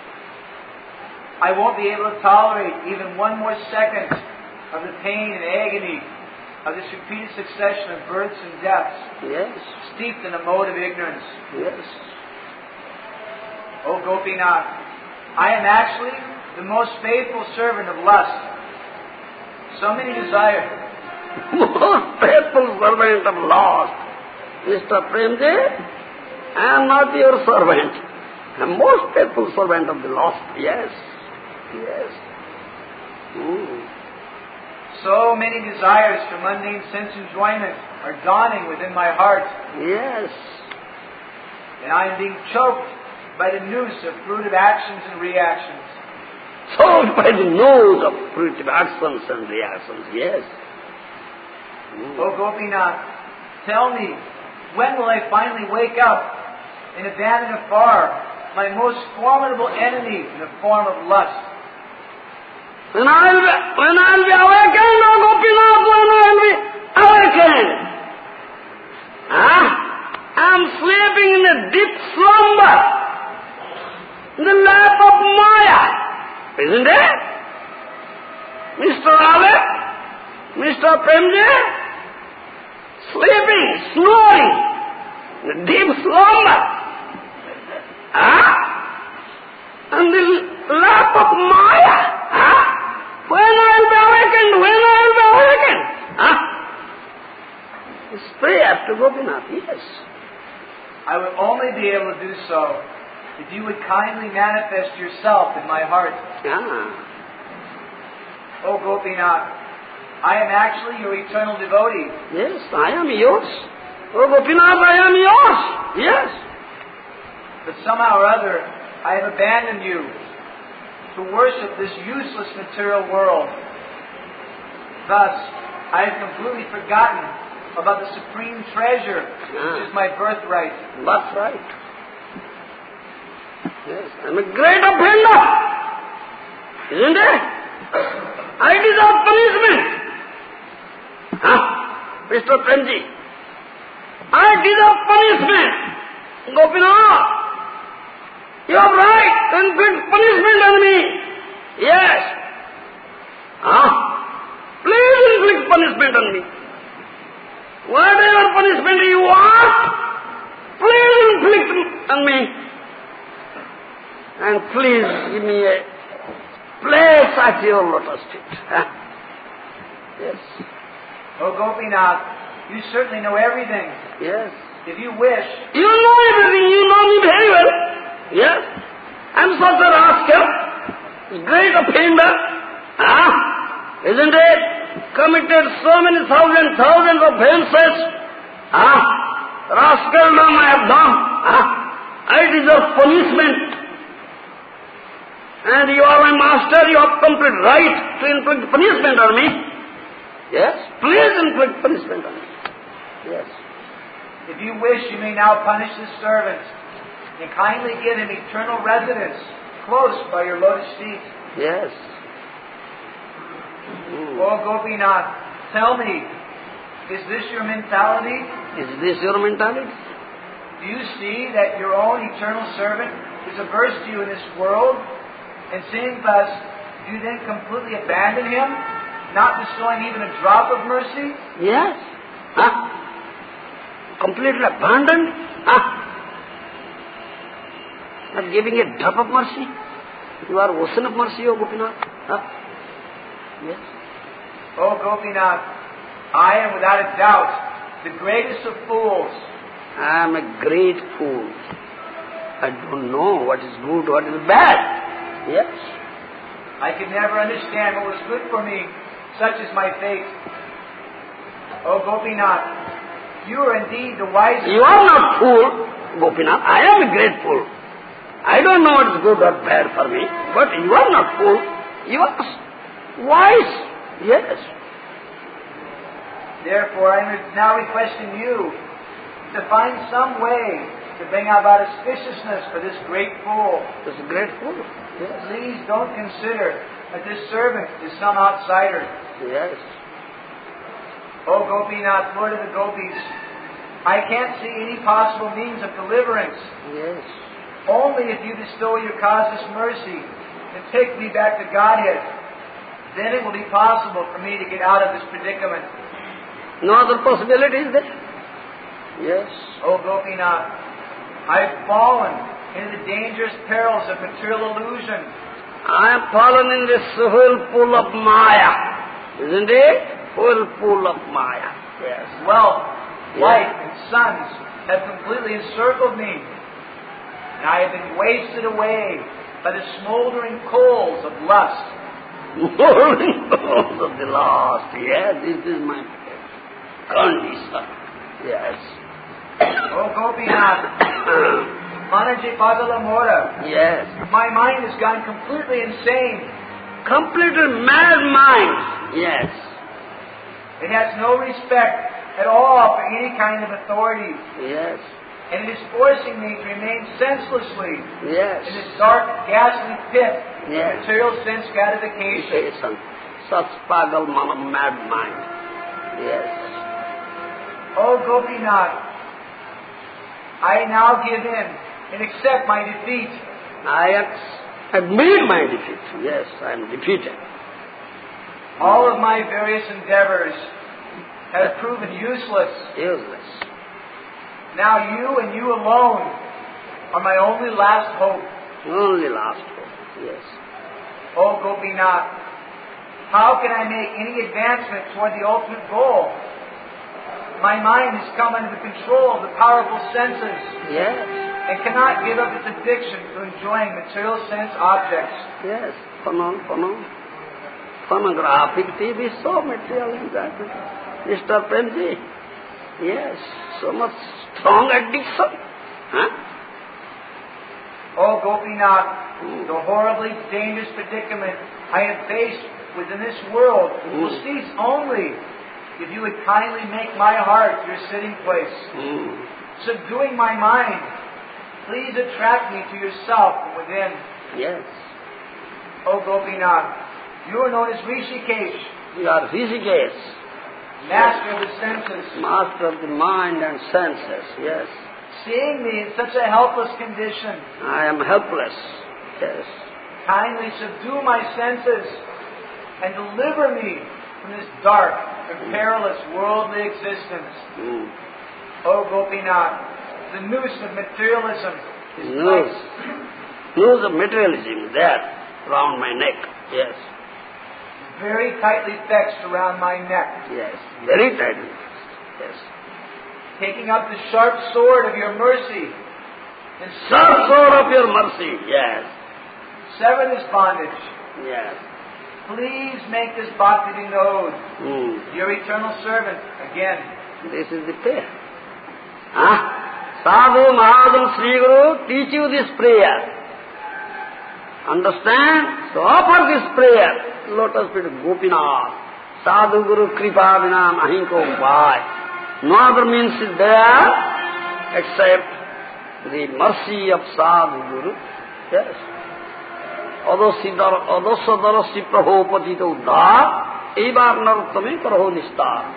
Speaker 2: I won't be able to tolerate even one more second of the pain and agony of this repeated succession of births and deaths,
Speaker 1: Yes.
Speaker 2: steeped in a mode of ignorance.
Speaker 1: Yes.
Speaker 2: O Gopinath, I am actually the most faithful servant of lust. So many desires.
Speaker 1: Most faithful servant of lust. Mister Premji, I am not your servant. I am most faithful servant of the lost. Yes. Yes. Mm.
Speaker 2: So many desires for mundane sense enjoyment are dawning within my heart.
Speaker 1: Yes.
Speaker 2: And I am being choked by the noose of fruitive actions and reactions.
Speaker 1: Choked by the nose of fruitive actions and reactions. Yes. Mm.
Speaker 2: O Gopinath, tell me, when will I finally wake up and abandon afar my most formidable enemy in the form of lust?
Speaker 1: When I will be, when I will be awakened, O Gopinath, when I will be awakened. Ah, I am sleeping in a deep slumber, in the lap of Maya, isn't it? Mister Alex, Mister Premji, sleeping, snoring, in a deep slumber. Ah, in the lap of Maya. Ah. When I will be awakened, when I will be awakened. Huh? It's prayer to Gopinath, yes.
Speaker 2: I would only be able to do so if you would kindly manifest yourself in my heart.
Speaker 1: Ah.
Speaker 2: O Gopinath, I am actually your eternal devotee.
Speaker 1: Yes, I am yours. Oh Gopinath, I am yours. Yes.
Speaker 2: But somehow or other, I have abandoned you to worship this useless material world. Thus, I have completely forgotten about the supreme treasure,
Speaker 1: ah.
Speaker 2: which is my birthright.
Speaker 1: Birthright. Yes, I am a great offender, isn't it? I deserve punishment. Huh? Mister Premji, I deserve punishment. Gopinath, you are right to inflict punishment on me. Yes. Ah, please inflict punishment on me. Whatever punishment you want, please inflict on me. And please give me a place at your lotus feet. Huh? Yes.
Speaker 2: O Gopinath, you certainly know everything.
Speaker 1: Yes.
Speaker 2: If you wish,
Speaker 1: You know everything. You know me very well. Yes. I'm such a rascal, great offender. Ah, isn't it? Committed so many thousand, thousands of offenses. Ah, rascaldom I have done. Ah, I deserve punishment. And you are my master, you have complete right to inflict punishment on me. Yes, please inflict punishment on me. Yes.
Speaker 2: if you wish, you may now punish this servant and kindly give him eternal residence close by your lotus feet.
Speaker 1: Yes. Mm.
Speaker 2: O Gopinath, tell me, is this your mentality?
Speaker 1: Is this your mentality?
Speaker 2: Do you see that your own eternal servant is averse to you in this world? And seeing thus, do you then completely abandon him, not bestowing even a drop of mercy?
Speaker 1: Yes. Huh? Completely abandoned? Huh? Not giving a drop of mercy? You are ocean of mercy, O Gopinath. Huh? Yes.
Speaker 2: O Gopinath, I am without a doubt the greatest of fools.
Speaker 1: I am a great fool. I don't know what is good, what is bad. Yes.
Speaker 2: I could never understand what was good for me. Such is my fate. O Gopinath, you are indeed the wisest.
Speaker 1: You are not fool, Gopinath. I am a great fool. I don't know what's good or bad for me, but you are not fool. You are wise. Yes.
Speaker 2: Therefore, I am now requesting you to find some way to bring about auspiciousness for this great fool.
Speaker 1: This great fool. Yes.
Speaker 2: Please don't consider that this servant is some outsider.
Speaker 1: Yes.
Speaker 2: O Gopinath, Lord of the Gopis, I can't see any possible means of deliverance.
Speaker 1: Yes.
Speaker 2: Only if you bestow your causeless mercy and take me back to Godhead, then it will be possible for me to get out of this predicament.
Speaker 1: No other possibility is there? Yes.
Speaker 2: O Gopinath, I've fallen into the dangerous perils of material illusion.
Speaker 1: I am fallen in this whirlpool of Maya. Isn't it? Whirlpool of Maya. Yes.
Speaker 2: Wealth,
Speaker 1: Yes.
Speaker 2: life, and sons have completely encircled me, and I have been wasted away by the smoldering coals of lust.
Speaker 1: Smoldering coals of the last. Yes, this is my condition. Yes.
Speaker 2: O Gopinath, Manaji Padalamora,
Speaker 1: Yes.
Speaker 2: my mind has gone completely insane.
Speaker 1: Completely mad mind. Yes.
Speaker 2: It has no respect at all for any kind of authority,
Speaker 1: Yes.
Speaker 2: and it is forcing me to remain senselessly
Speaker 1: Yes.
Speaker 2: in this dark, ghastly pit
Speaker 1: Yes.
Speaker 2: of material sense gratification.
Speaker 1: Education. Such pagal man, mad mind. Yes.
Speaker 2: O Gopinath, I now give in and accept my defeat.
Speaker 1: I ex- admit my defeat. Yes, I am defeated.
Speaker 2: All of my various endeavors have proven useless.
Speaker 1: Useless.
Speaker 2: Now you and you alone are my only last hope.
Speaker 1: Only last hope. Yes.
Speaker 2: O Gopinath, how can I make any advancement toward the ultimate goal? My mind has come under the control of the powerful senses
Speaker 1: Yes.
Speaker 2: and cannot give up its addiction to enjoying material sense objects.
Speaker 1: Yes. Phono, phono. Phonographic T V, so material in that. Mister Premji. Yes. So much strong addiction. Huh?
Speaker 2: O Gopinath, the horribly dangerous predicament I have faced within this world
Speaker 1: Mm.
Speaker 2: will cease only if you would kindly make my heart your sitting place.
Speaker 1: Mm.
Speaker 2: Subduing my mind, please attract me to yourself from within.
Speaker 1: Yes.
Speaker 2: O Gopinath, you are known as Rishikesh,
Speaker 1: You are Rishikesh,
Speaker 2: master of the senses.
Speaker 1: master of the mind and senses. Yes.
Speaker 2: Seeing me in such a helpless condition,
Speaker 1: I am helpless. Yes.
Speaker 2: kindly subdue my senses and deliver me from this dark and perilous worldly existence.
Speaker 1: Mm.
Speaker 2: O Gopinath, the noose of materialism is
Speaker 1: Noose.
Speaker 2: tight,
Speaker 1: Noose of materialism there, round my neck. Yes.
Speaker 2: very tightly fixed around my neck.
Speaker 1: Yes. Very tightly. Yes.
Speaker 2: Taking up the sharp sword of your mercy and
Speaker 1: Sharp sword of your mercy. Yes.
Speaker 2: sever this bondage.
Speaker 1: Yes.
Speaker 2: Please make this Bhakti Vinod,
Speaker 1: Mm.
Speaker 2: your eternal servant, again.
Speaker 1: This is the prayer. Huh? Sadhu Mahadam Sri Guru teach you this prayer. Understand? So offer this prayer. Lotus feet Gopinath. Sadhu Guru Kripa Vina Nahi ko upay. No other means is there except the mercy of Sadhu Guru. Yes. Adosya darasi prabho patita uddhar. Eibar narottame prabho nistar.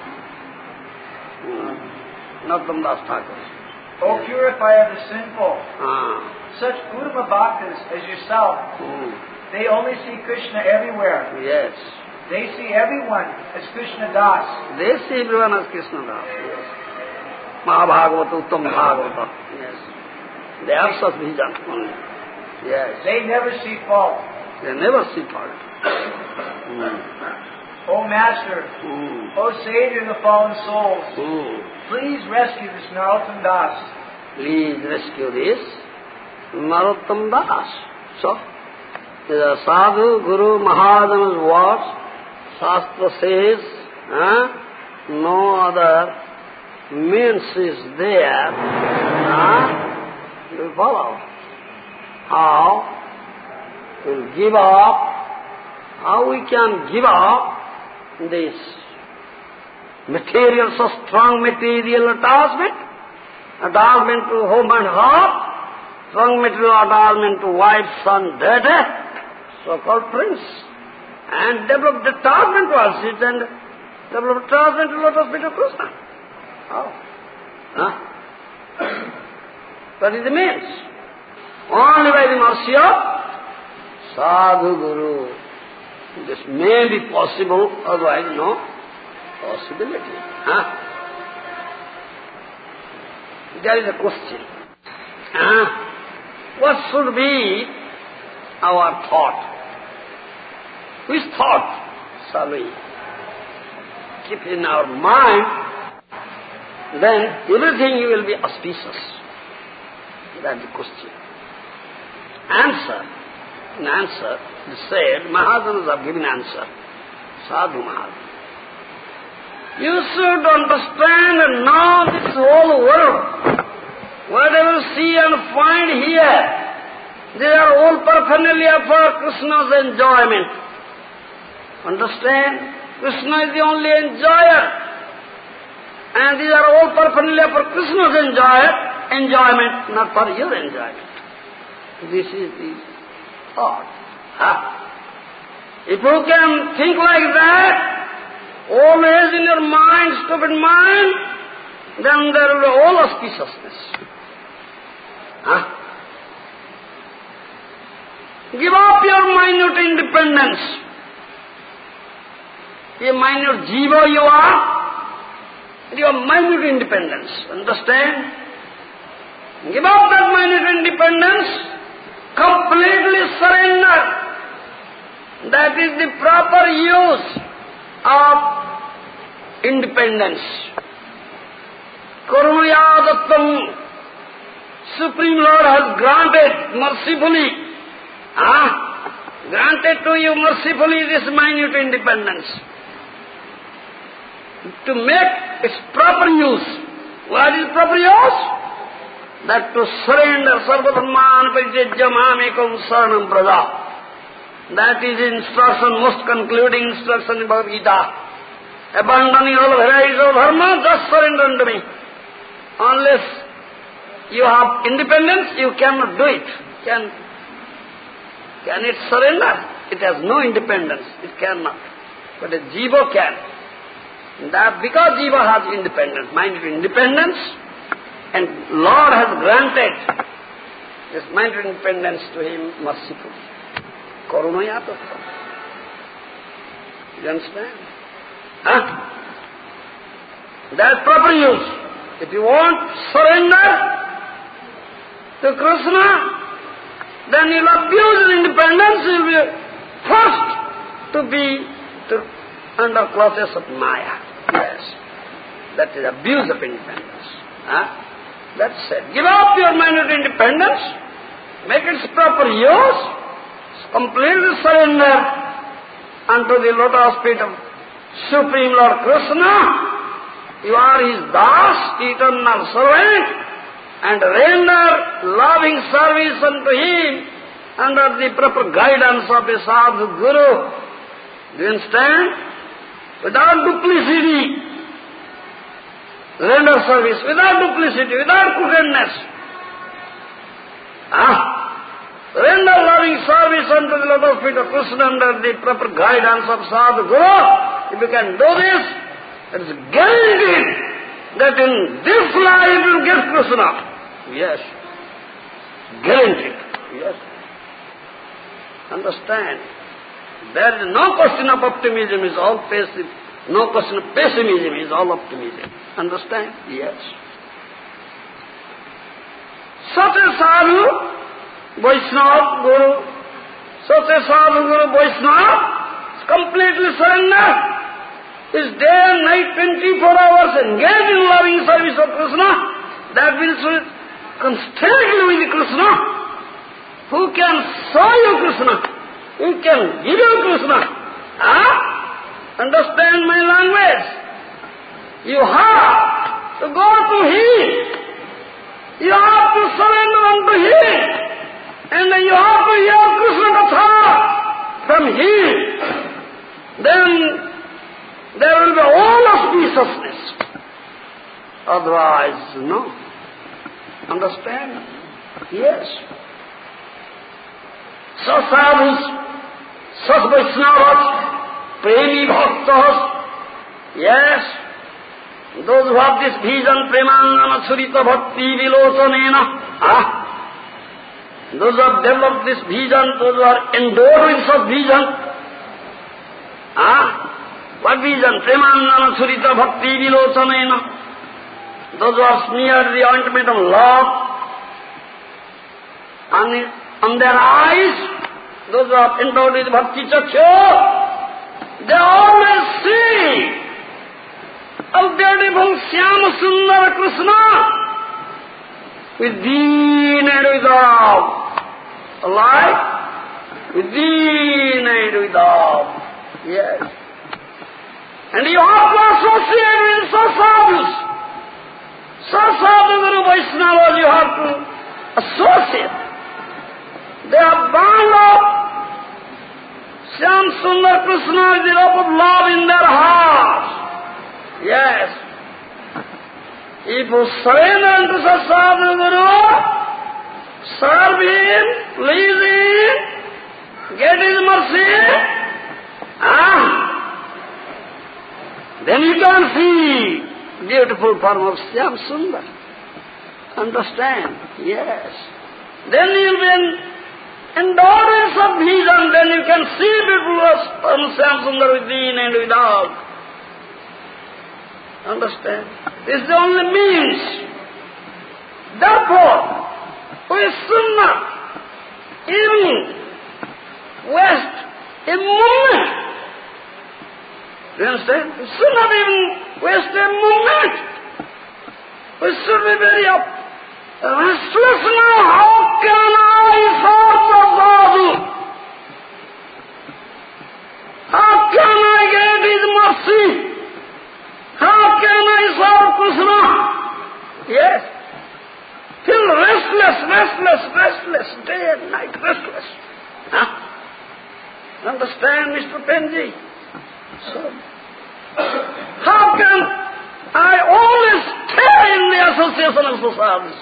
Speaker 1: Narottam Das Thakur.
Speaker 2: O purifier of the sinful,
Speaker 1: Ah.
Speaker 2: such Uttama Bhaktas as yourself,
Speaker 1: Mm.
Speaker 2: they only see Krishna everywhere.
Speaker 1: Yes.
Speaker 2: They see everyone as Krishna Das.
Speaker 1: They see everyone as Krishna Das. Yes. Mahabhagavata, Uttam Bhagavata. Yes. They have such vision only. Yes.
Speaker 2: They never see fault.
Speaker 1: They never see fault. Mm.
Speaker 2: O Master,
Speaker 1: Mm.
Speaker 2: O Savior of the fallen souls,
Speaker 1: Mm.
Speaker 2: please rescue this Narottam Das.
Speaker 1: Please rescue this Narottam Das. So, the Sadhu Guru Mahadana's words, Shastra says, huh, no other means is there. Huh? You follow. how to give up, how we can give up this material, so strong material attachment, attachment to home and heart, strong material attachment to wife, son, daughter, so-called prince, and develop detachment towards it and develop attachment to lotus feet of Krishna. How? Huh? That is the means. Only by the mercy of Sadhu Guru. This may be possible, otherwise no possibility. Huh? There is a question. Huh? What should be our thought? Which thought shall we keep in our mind? Then everything will be auspicious. That's the question. Answer. In answer, it said, Mahajanas have given answer. Sadhu Mahajan. You should understand and know this whole world. Whatever you see and find here, they are all paraphernalia for Krishna's enjoyment. Understand? Krishna is the only enjoyer. And these are all paraphernalia for Krishna's enjoy, enjoyment, not for your enjoyment. This is the thought. Huh? If you can think like that, always in your mind, stupid mind, then there will be all auspiciousness. Huh? Give up your minute independence. A minute jiva you are, your minute independence. Understand? Give up that minute independence. Completely surrender. That is the proper use of independence. Karunayadatam, Supreme Lord has granted mercifully, ah, granted to you mercifully this minute independence. To make its proper use. What is proper use? That to surrender sarvadharman parijajya mamekam saranam braja. That is instruction, most concluding instruction in Bhagavad Gita. Abandoning all varieties of dharma, just surrender unto me. Unless you have independence, you cannot do it. Can, can it surrender? It has no independence. It cannot. But a jiva can. That because jiva has independence, mind independence, and Lord has granted this mind independence to him mercifully. Karunayatattva. You understand? Huh? That's proper use. If you want surrender to Krishna, then you'll abuse your independence, you'll be forced to be to, under clutches of Maya. Yes. That is abuse of independence. Huh? That's it. Give up your minute independence, make its proper use, completely surrender unto the lotus feet of Supreme Lord Krishna. You are his das, eternal servant, and render loving service unto him under the proper guidance of a Sadhu Guru. Do you understand? Without duplicity, render service, without duplicity, without crookedness. Ah, render loving service unto the lotus feet of Krishna under the proper guidance of Sadhu Guru. If you can do this, it is guaranteed that in this life you will get Krishna. Yes. Guaranteed. Yes. Understand? There is no question of optimism, is all pessimism. No question of pessimism, is all optimism. Understand? Yes. Such a sadhu, Vaishnava Guru, such a sadhu Guru Vaishnava, is completely surrendered, is day and night, twenty-four hours engaged in loving service of Krishna. That means constantly with Krishna. Who can show you Krishna? Who can give you Krishna? Huh? Understand my language? You have to go to him. You have to surrender unto him. And you have to hear Krishna Katha from him. Then there will be all auspiciousness. Otherwise, no. Understand? Yes. Sasadhus, Sasvaishnavas, Premi Bhaktas. Yes. Those who have this vision, Premangana Surita Bhakti Vilosanena. Ah. Those who have developed this vision, those who are endowed with such vision. Ah. What vision? Premangana Surita Bhakti Vilosanena. Those who have smeared the ointment of love on, on their eyes, those who are endowed with Bhakti Chaksha, they always see a beautiful Shyama Sundar Krishna with deen and without. Alive? With deen and without. Yes. And you have to associate with Sasadhus. Sasadhu Guru Vaishnavas you have to associate. They are bound up. Shyam Sundar Krishna is the rope of love in their hearts. Yes. If you surrender unto Sasadhu Guru, serve him, please him, get his mercy, ah, then you can see beautiful form of Shyam Sundar. Understand? Yes. Then you will be endowed with some vision, then you can see beautiful form of Shyam Sundar within and without. Understand? This is the only means. Therefore, we should not even waste a moment. You understand? We should not even waste a moment. We should be very up, restless now. How can I serve the Sadhu? How can I get his mercy? How can I serve Krishna? Yes. Feel restless, restless, restless, day and night, restless. Huh? Understand, Mister Penji? So, how can I always stay in the association of sadhus?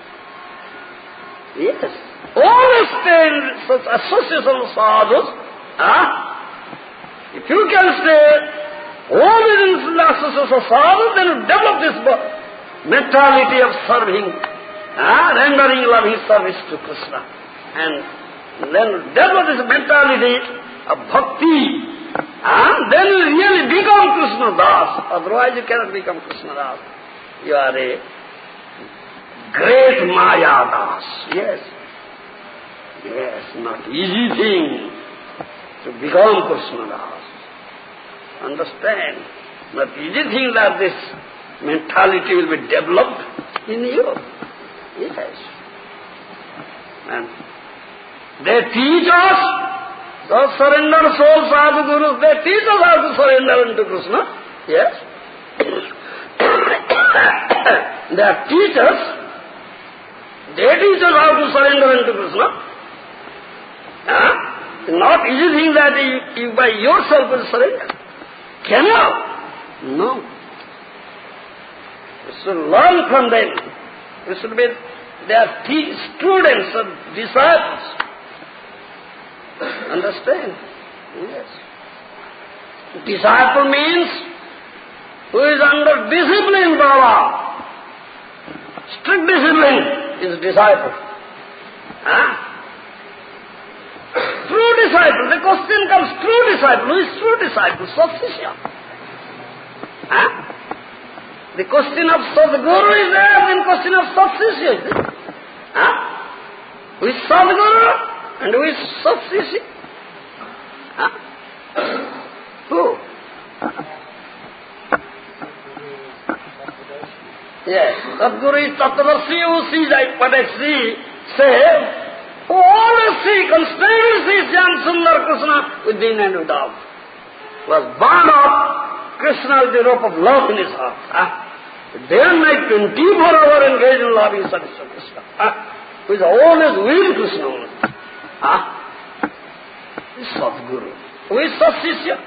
Speaker 1: Yes. Always stay in such association of sadhus. Huh? If you can stay always in the association of sadhus, then you develop this mentality of serving, huh? rendering loving service to Krishna. And then develop this mentality of bhakti. And then you really become Krishna Das. Otherwise you cannot become Krishna Das. You are a great Maya Das. Yes. Yes, not easy thing to become Krishna Das. Understand? Not easy thing that this mentality will be developed in you. Yes. And they teach us, those surrendered soul sadhu gurus, they teach us how to surrender unto Krishna. Yes. They are teachers. They teach us how to surrender unto Krishna. Huh? It's not easy thing that you, you by yourself will surrender. Can you? No. We should learn from them. We should be their students and disciples. Understand? Yes. Disciple means who is under discipline, Baba. Strict discipline is disciple. Huh? True disciple. The question comes, true disciple. Who is true disciple? Satsishya. Huh? The question of Sadguru is there, then question of Satsishya is there. Huh? Who is Sadguru and who is Satsishya? Huh? Who? Yes. Sadguru is Tattvadarshi who sees like what I see, say, who always see, constantly see Shyam Sundar Krishna within and without. Was born of Krishna with the rope of love in his heart. Huh? Day and night, twenty-four hours engaged in loving service of Krishna. Huh? who is always with Krishna. Huh? This is Sadguru. Who is Satsishya?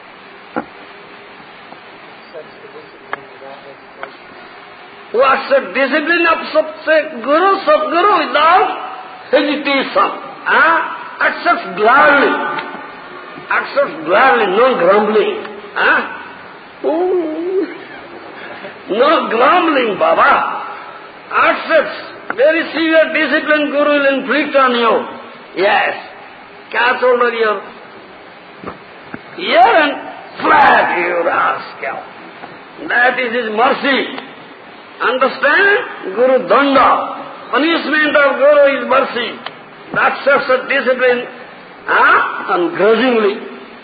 Speaker 1: Who accepts discipline of Guru, Sadguru without hesitation. Huh? Accepts gladly. Accepts gladly, no grumbling. Huh? Ooh. No grumbling, Baba. Accepts very severe discipline Guru will inflict on you. Yes. Catch hold of your ear and flap you, rascal. That is his mercy. Understand? Guru Danda. Punishment of Guru is mercy. Accepts a discipline huh? ungrudgingly,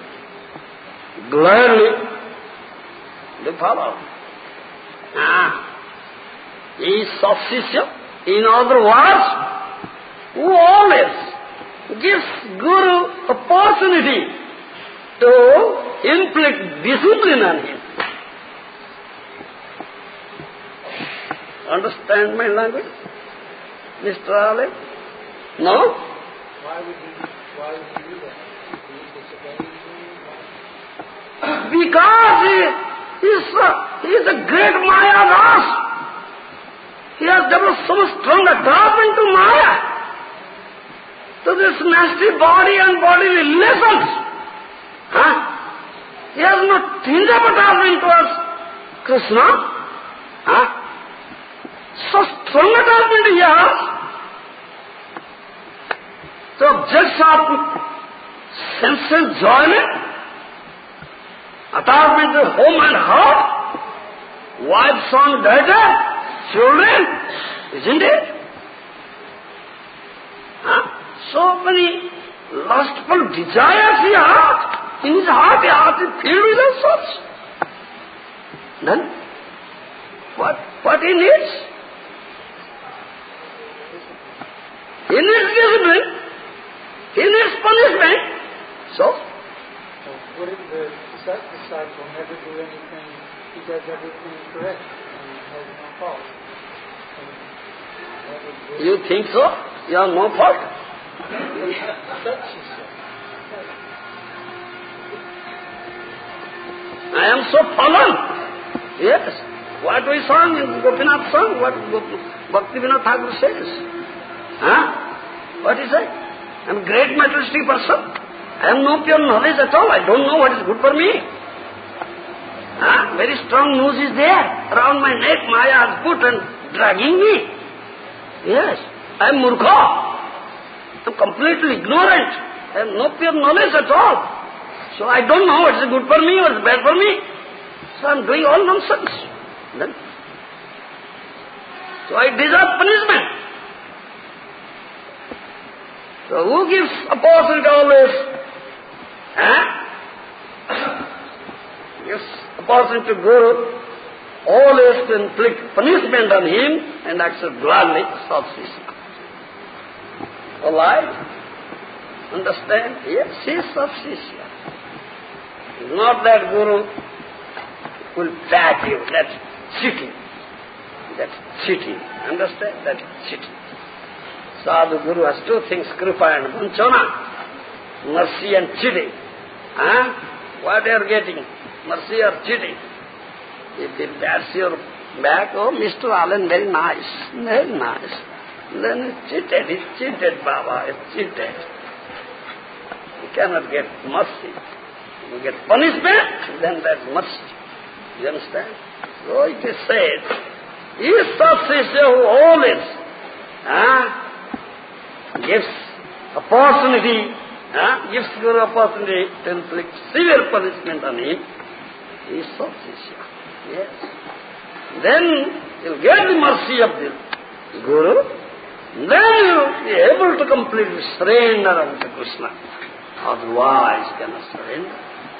Speaker 1: gladly. They follow. Ah. He is Satsishya. In other words, who always gives Guru opportunity to inflict discipline on him. Understand my language, Mister Ale? No?
Speaker 2: Why would he, why would he do that? He disobeying
Speaker 1: Because he, he, is, uh, he is a great Maya Das. He has developed so strong attachment to Maya, to this nasty body and bodily relations. Huh? He has no tinge of attachment towards Krishna. Huh? So strong attachment he has. So objects of sense enjoyment, attachment to home and heart, wife, son, daughter, children, isn't it? Huh? So many lustful desires he has. In his heart, he has it filled with all sorts. Then, what, what he needs? He needs discipline. He needs punishment. So?
Speaker 2: So what if the disciple never do anything, he does everything correct and has no fault?
Speaker 1: You think so? You have no fault? I am so fallen. Yes. What we sang in Gopinath song, what Bhaktivinoda Thakur says. Huh? What is it? I am a great materialistic person. I have no pure knowledge at all. I don't know what is good for me. Huh? Very strong noose is there. Around my neck, Maya has put and dragging me. Yes. I am murkha. I am completely ignorant. I have no pure knowledge at all. So I don't know what is good for me, what is bad for me. So I am doing all nonsense. Then, so I deserve punishment. So who gives opportunity always? Huh? Gives opportunity to Guru, always to inflict punishment on him and accept gladly Satsishya. All right? Understand? Yes, he is Satsishya. It's not that Guru will pat you, that's cheating. That's cheating. Understand? That's cheating. Sadhu Guru has two things, Kripa and Vanchana. Mercy and cheating. Huh? What you are getting? Mercy or cheating? If he pats your back, oh, Mister Allen, very nice, very nice. Then he cheated, he cheated, Baba, he cheated. You cannot get mercy. You get punishment, then that's mercy. You understand? So it is said, he is Satsishya who always huh, gives opportunity, huh, gives Guru opportunity to inflict severe punishment on him. He is Satsishya. Yes. Then you'll get the mercy of the Guru. Then you'll be able to completely surrender unto Krishna. Otherwise, you cannot surrender.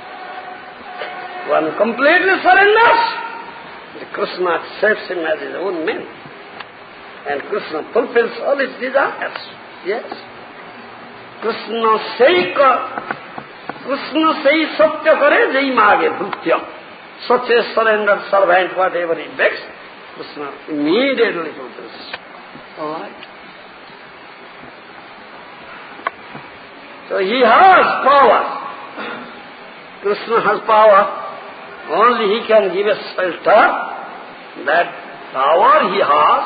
Speaker 1: One completely surrenders, the Krishna accepts him as his own man. And Krishna fulfills all his desires. Yes. Krishna seika, Krishna sei satya kare jai maage bhutya. Such a surrendered servant, whatever he begs, Krishna immediately fulfills. All right. So he has power. Krishna has power. Only he can give a shelter. That power he has.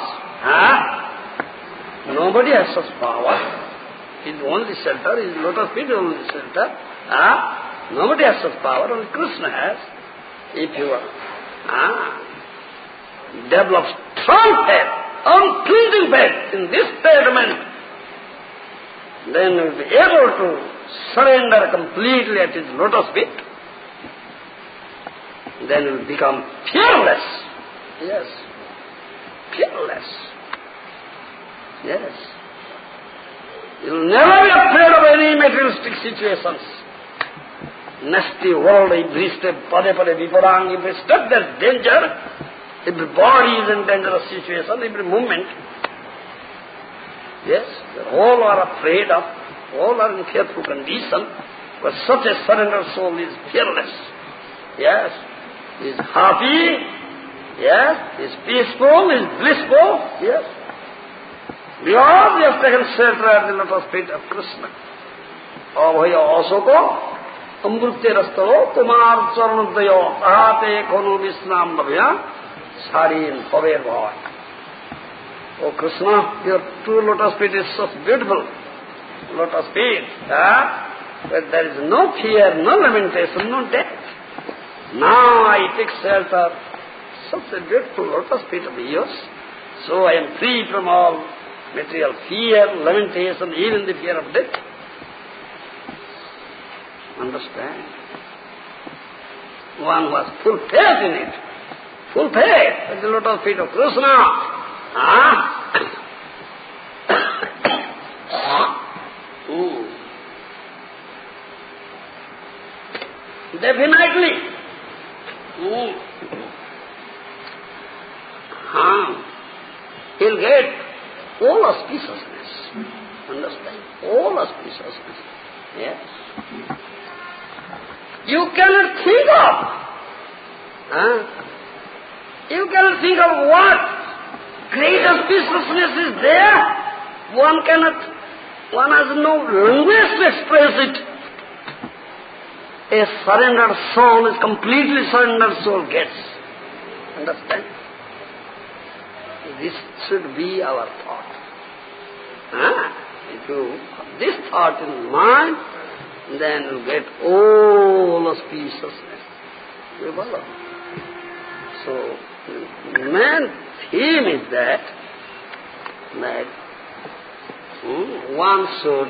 Speaker 1: Huh? Nobody has such power. His only shelter, his lotus feet is only shelter. Huh? Nobody has such power. Only Krishna has. If you uh, develop strong faith, unflinching faith in this statement, then you will be able to surrender completely at his lotus feet. Then you will become fearless. Yes. Fearless. Yes. You will never be afraid of any materialistic situations. Nasty world, every step, pade pade viparang, every step there's danger. Every body is in dangerous situation, every movement. Yes, all are afraid of, all are in fearful condition, but such a surrendered soul is fearless. Yes, is happy, yes, is peaceful, is blissful, yes. Because he has taken shelter at the lotus feet of Krishna. Abhaya asoko, amrute rastavo, tumar charanadayo, tahate kono visnam bhavya, sarin paver bhavan. Oh Krishna, your true lotus feet is so beautiful. Lotus feet, ah, but there is no fear, no lamentation, no death. Now I take shelter, such a beautiful lotus feet of yours. So I am free from all material fear, lamentation, even the fear of death. Understand? One who has full faith in it, full faith at the lotus feet of Krishna. Ah? mm. Definitely. Mm. Ah. He'll get all auspiciousness. Understand? All auspiciousness. Yes. You cannot think of. Ah. You cannot think of what great auspiciousness is there. One cannot, one has no language to express it. A surrendered soul is completely surrendered soul gets. Understand? This should be our thought. Ah, if you have this thought in mind, then you get all auspiciousness. You follow? So, the main theme is that, that hmm, one should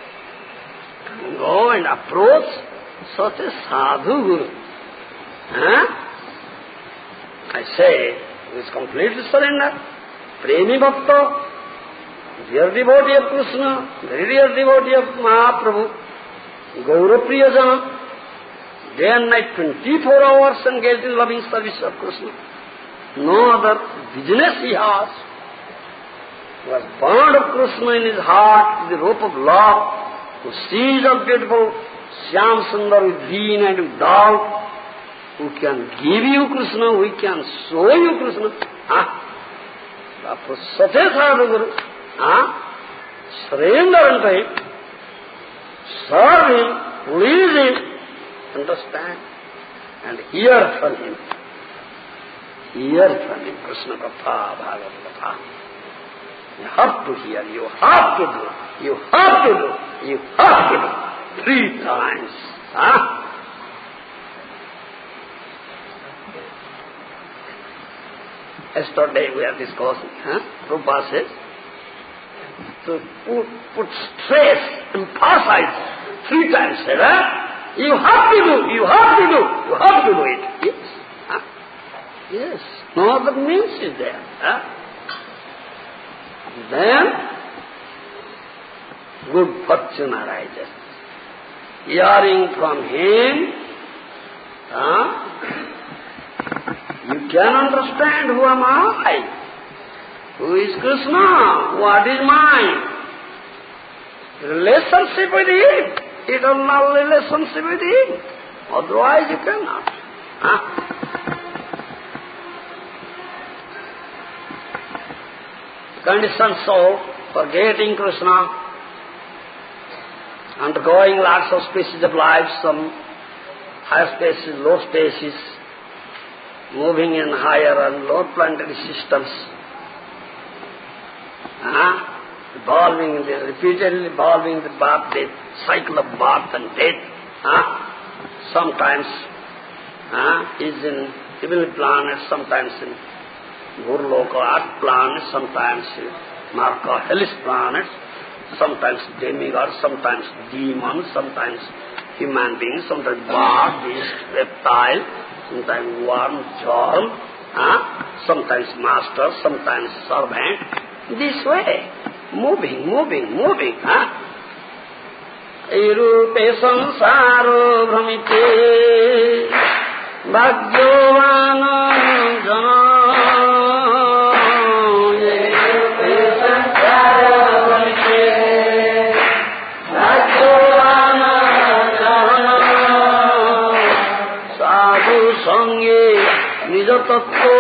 Speaker 1: go and approach such a sadhu guru. Huh? I say, who is completely surrendered, premi bhakta, dear devotee of Krishna, very dear devotee of Mahaprabhu, Gaura Priyajana, day and night, twenty-four hours engaged in loving service of Krishna. No other business he has. He was bound of Krishna in his heart, the rope of love, who sees a beautiful Shyam Sundar with deen and with doubt, who can give you Krishna, who can show you Krishna. Ah, for such a sadhu guru, ah, surrender unto him, serve him, please him, understand, and hear from him. Hear from him, Krishna Katha, Bhagavad Katha. You have to hear, you have to do, you have to do, you have to do. Three times. Huh? Yesterday we are discussing, huh? Prabhupada says, to put, put stress, emphasize three times, said, huh? You have to do, you have to do, you have to do it. Yes. Huh? Yes. No other means is there. Huh? Then, good fortune arises. Hearing from him, huh? You can understand who am I, who is Krishna, what is mine. Relationship with him, eternal relationship with him. Otherwise you cannot. Huh? Conditioned soul, forgetting Krishna, and undergoing lots of species of life, some higher species, low species, moving in higher and lower planetary systems, uh, evolving, the, repeatedly evolving the birth, death, cycle of birth and death. Uh, sometimes uh, is in heavenly planets, sometimes in Gurloka, earth planets, sometimes in Naraka, hellish planets, sometimes demigods, sometimes demons, sometimes human beings, sometimes bird, beast, reptile, sometimes worm, germ, uh, sometimes master, sometimes servant. This way, moving, moving, moving. Huh? Erupe sansaro bhramite bhagyovana jana. Erupe sansaro bhramite bhagyovana jana. Sadhu sange nija tattva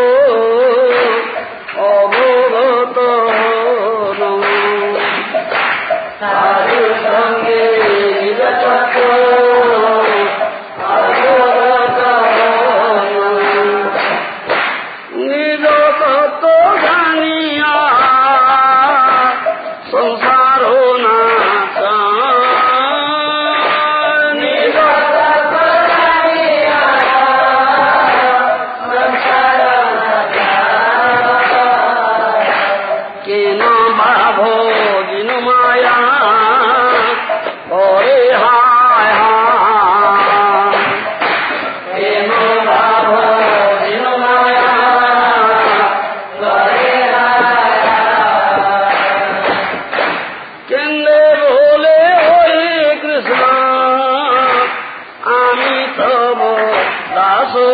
Speaker 1: abhagata nama. Sadhu sange nija tattva abhagata nama. Nija tattva janiya sansaro nacha. Nija tattva janiya sansaro nacha. Kena bhavo dinu maya ore hai hai. Kena bhavo dinu maya ore hai hai. Kende bole Hare Krishna ami tavo daso.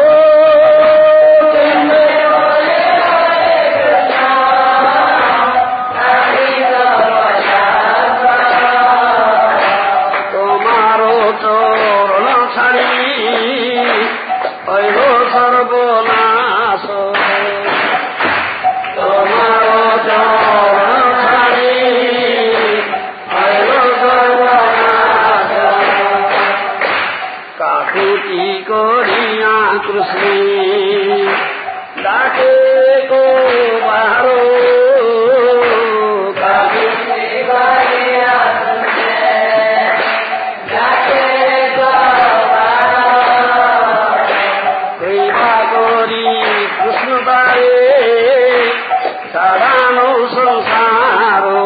Speaker 1: Krishna dake ko baro kaguti bariya sunne dake ko baro kripa gori Krishna bare sadano sansaro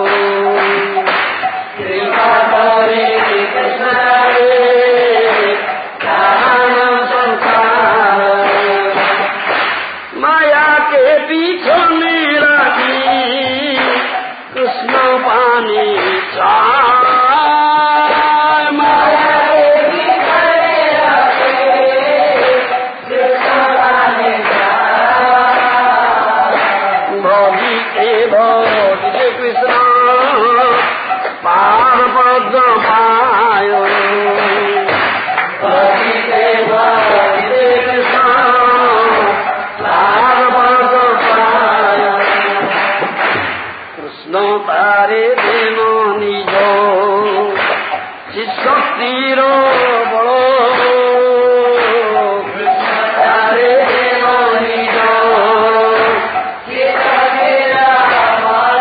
Speaker 1: kripa gori Krishna bare sadano sansaro. माया के पीछे मेरा जी कृष्ण पानी चाय. माया के पीछे मेरा जी कृष्ण पानी चाय. भोगी के भोगी के कृष्ण पार पद पायो. भोगी के भोगी के कृष्ण कृष्ण तारे देनो निजो शिशक्तिर बल. कृष्ण तारे देनो निजो शिशक्तिर बल.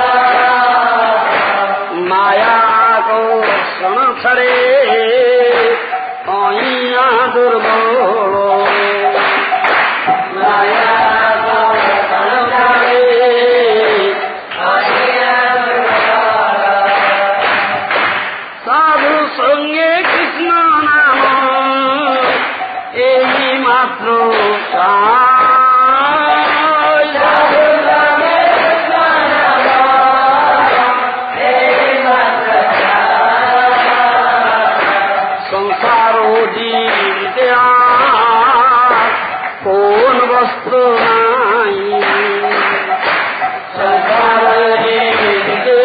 Speaker 1: माया को क्षण छड़े अइया दुर्बल. माया संगे कृष्ण नाम एही मात्र साय. साधु संगे कृष्ण नाम एही मात्र साय. संसारो जीविते कोन वस्तु नाई. संसारो जीविते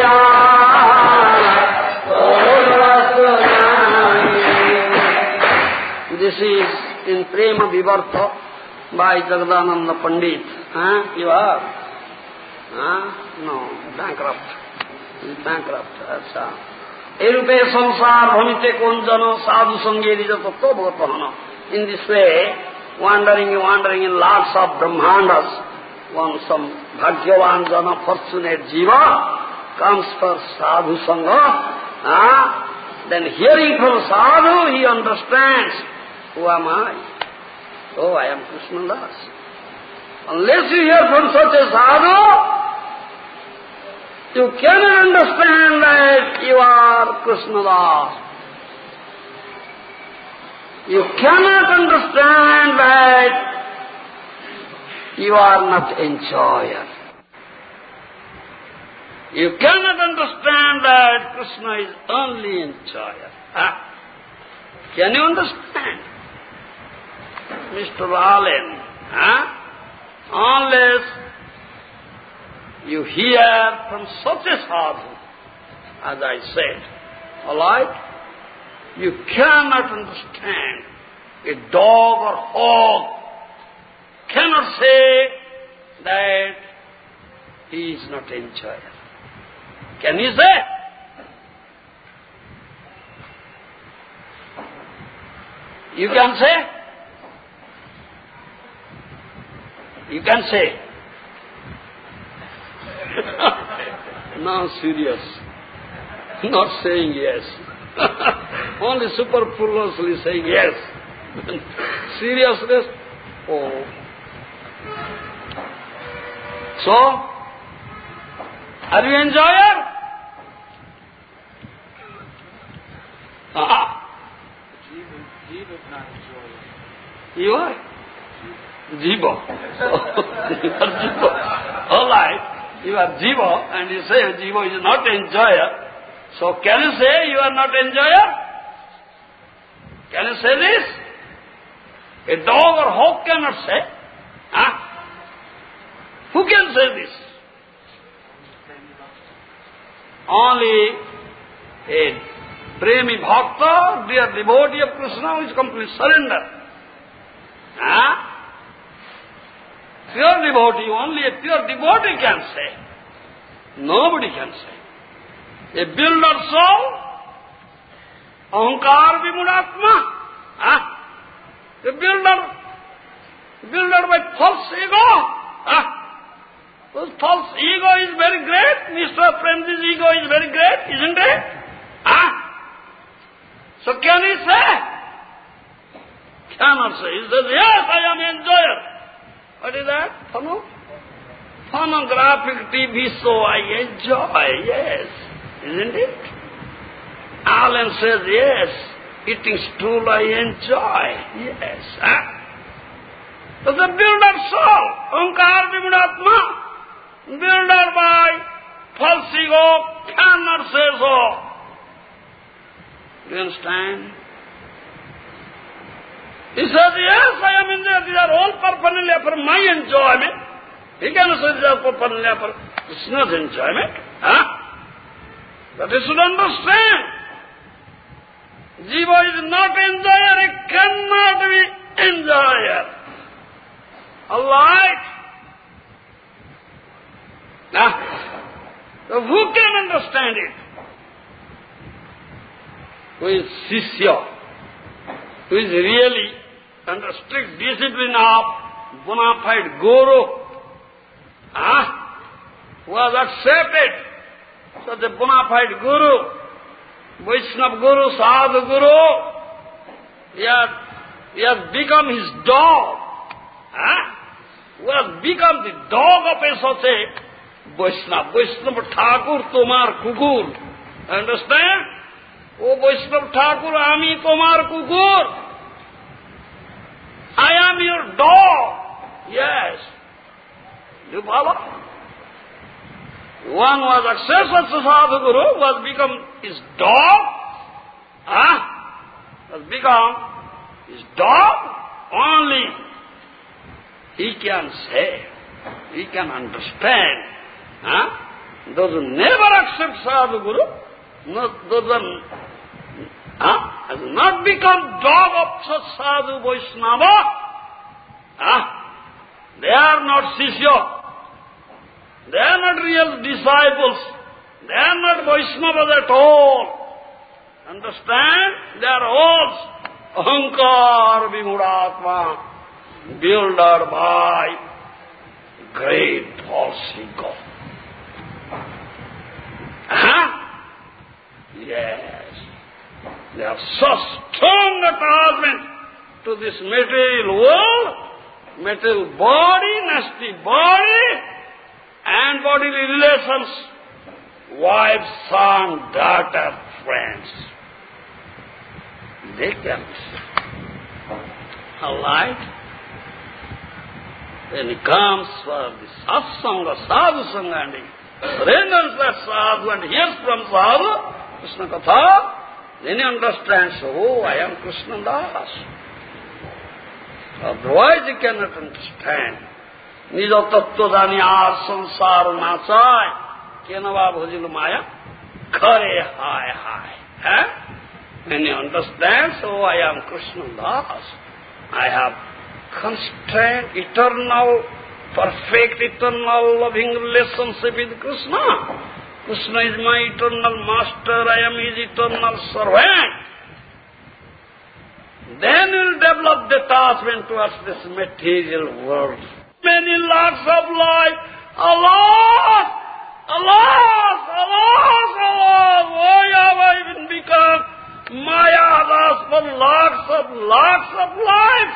Speaker 1: This is in Prema Vivarta by Jagadananda Pandit. Huh? You are? Huh? No, bankrupt. He's bankrupt. That's uh, এরূপে সংসার ভ্রমিতে কোন জন সাধু সঙ্গে নিজ তত্ত্ব অবগত হন। In this way, wandering, wandering in lots of Brahmandas, one some Bhagyavan jana, fortunate jiva, comes for sadhu sangha, ah, then hearing from sadhu, he understands, who am I? Oh, I am Krishna Das. Unless you hear from such a sadhu, you cannot understand that you are Krishna Das. You cannot understand that you are not enjoyer. You cannot understand that Krishna is only enjoyer. Huh? Can you understand? Mister Allen, huh? Unless you hear from such a sadhu, as I said, all right? You cannot understand. A dog or hog cannot say that he is not enjoyer. Can he say? You can say? You can say. No, serious. Not saying yes. Only superfluously saying yes. Seriousness? Oh. So, are you enjoyer? Ah.
Speaker 2: Jiva, Jiva is not enjoyer.
Speaker 1: You are? Jiva. You are Jiva. All right. You are Jiva and you say Jiva is not enjoyer. So can you say you are not enjoyer? Can you say this? A dog or hog cannot say. Huh? Who can say this? Only a premi bhakta, dear devotee of Krishna, who is complete surrender. Huh? Pure devotee, only a pure devotee can say. Nobody can say. A builder soul, ahankar vimudatma, huh? A builder, builder by false ego, huh? Whose false ego is very great, Mister Premji's ego is very great, isn't it? Huh? So can he say? Cannot say. He says, yes, I am enjoyer. What is that? Phano? Phonographic T V show I enjoy, yes. Isn't it? Allen says, yes, eating stool I enjoy, yes. Huh? So the builder soul, Ahankar Vimudatma, builder by false ego, cannot say so. Do you understand? He says, yes, I am enjoying. These are all paraphernalia for my enjoyment. He cannot say these are paraphernalia for Krishna's enjoyment. Huh? But you should understand, Jiva is not enjoyer, he cannot be enjoyer. All right? Now, so who can understand it? Who is Sishya, who is really under strict discipline of bona fide Guru, huh? Who has accepted such a bona fide Guru, Vaishnava Guru, Sadhu Guru, he has, he has become his dog, huh? Who has become the dog of a such a Vaishnava. Vaishnava Thakur, Tomar Kukur. Understand? Oh Vaishnava Thakur, Ami Tomar Kukur. I am your dog. Yes. Do you follow? One was accepted to Sadhu Guru, who has become his dog, huh? Has become his dog, only he can say, he can understand. Huh? Those who never accept Sadhu Guru, not, those who huh? has not become dog of such Sadhu Vaishnava, huh? They are not Sishya. They are not real disciples. They are not Vaishnavas at all. Understand? They are all Ahankar Vimudatma, builded by great false ego. Huh? Yes. They have such strong attachment to this material world, material body, nasty body, and bodily relations, wife, son, daughter, friends. They can see. Alright? When he comes for the satsanga, sadhu sangha, and he surrenders that sadhu and hears from sadhu, Krishna Katha, then he understands, oh, I am Krishna Das. Otherwise he cannot understand. Nija tattva danyar sansar nachai, kenava bhajil maya, khare hai hai. Eh? When he understands, oh, I am Krishna Das, I have constant, eternal, perfect, eternal, loving relationship with Krishna. Krishna is my eternal master, I am his eternal servant. Then he will develop detachment towards this material world. Many lakhs of life, alas, alas, alas, alas, why have I even become Maya Das for lakhs of lakhs of lives?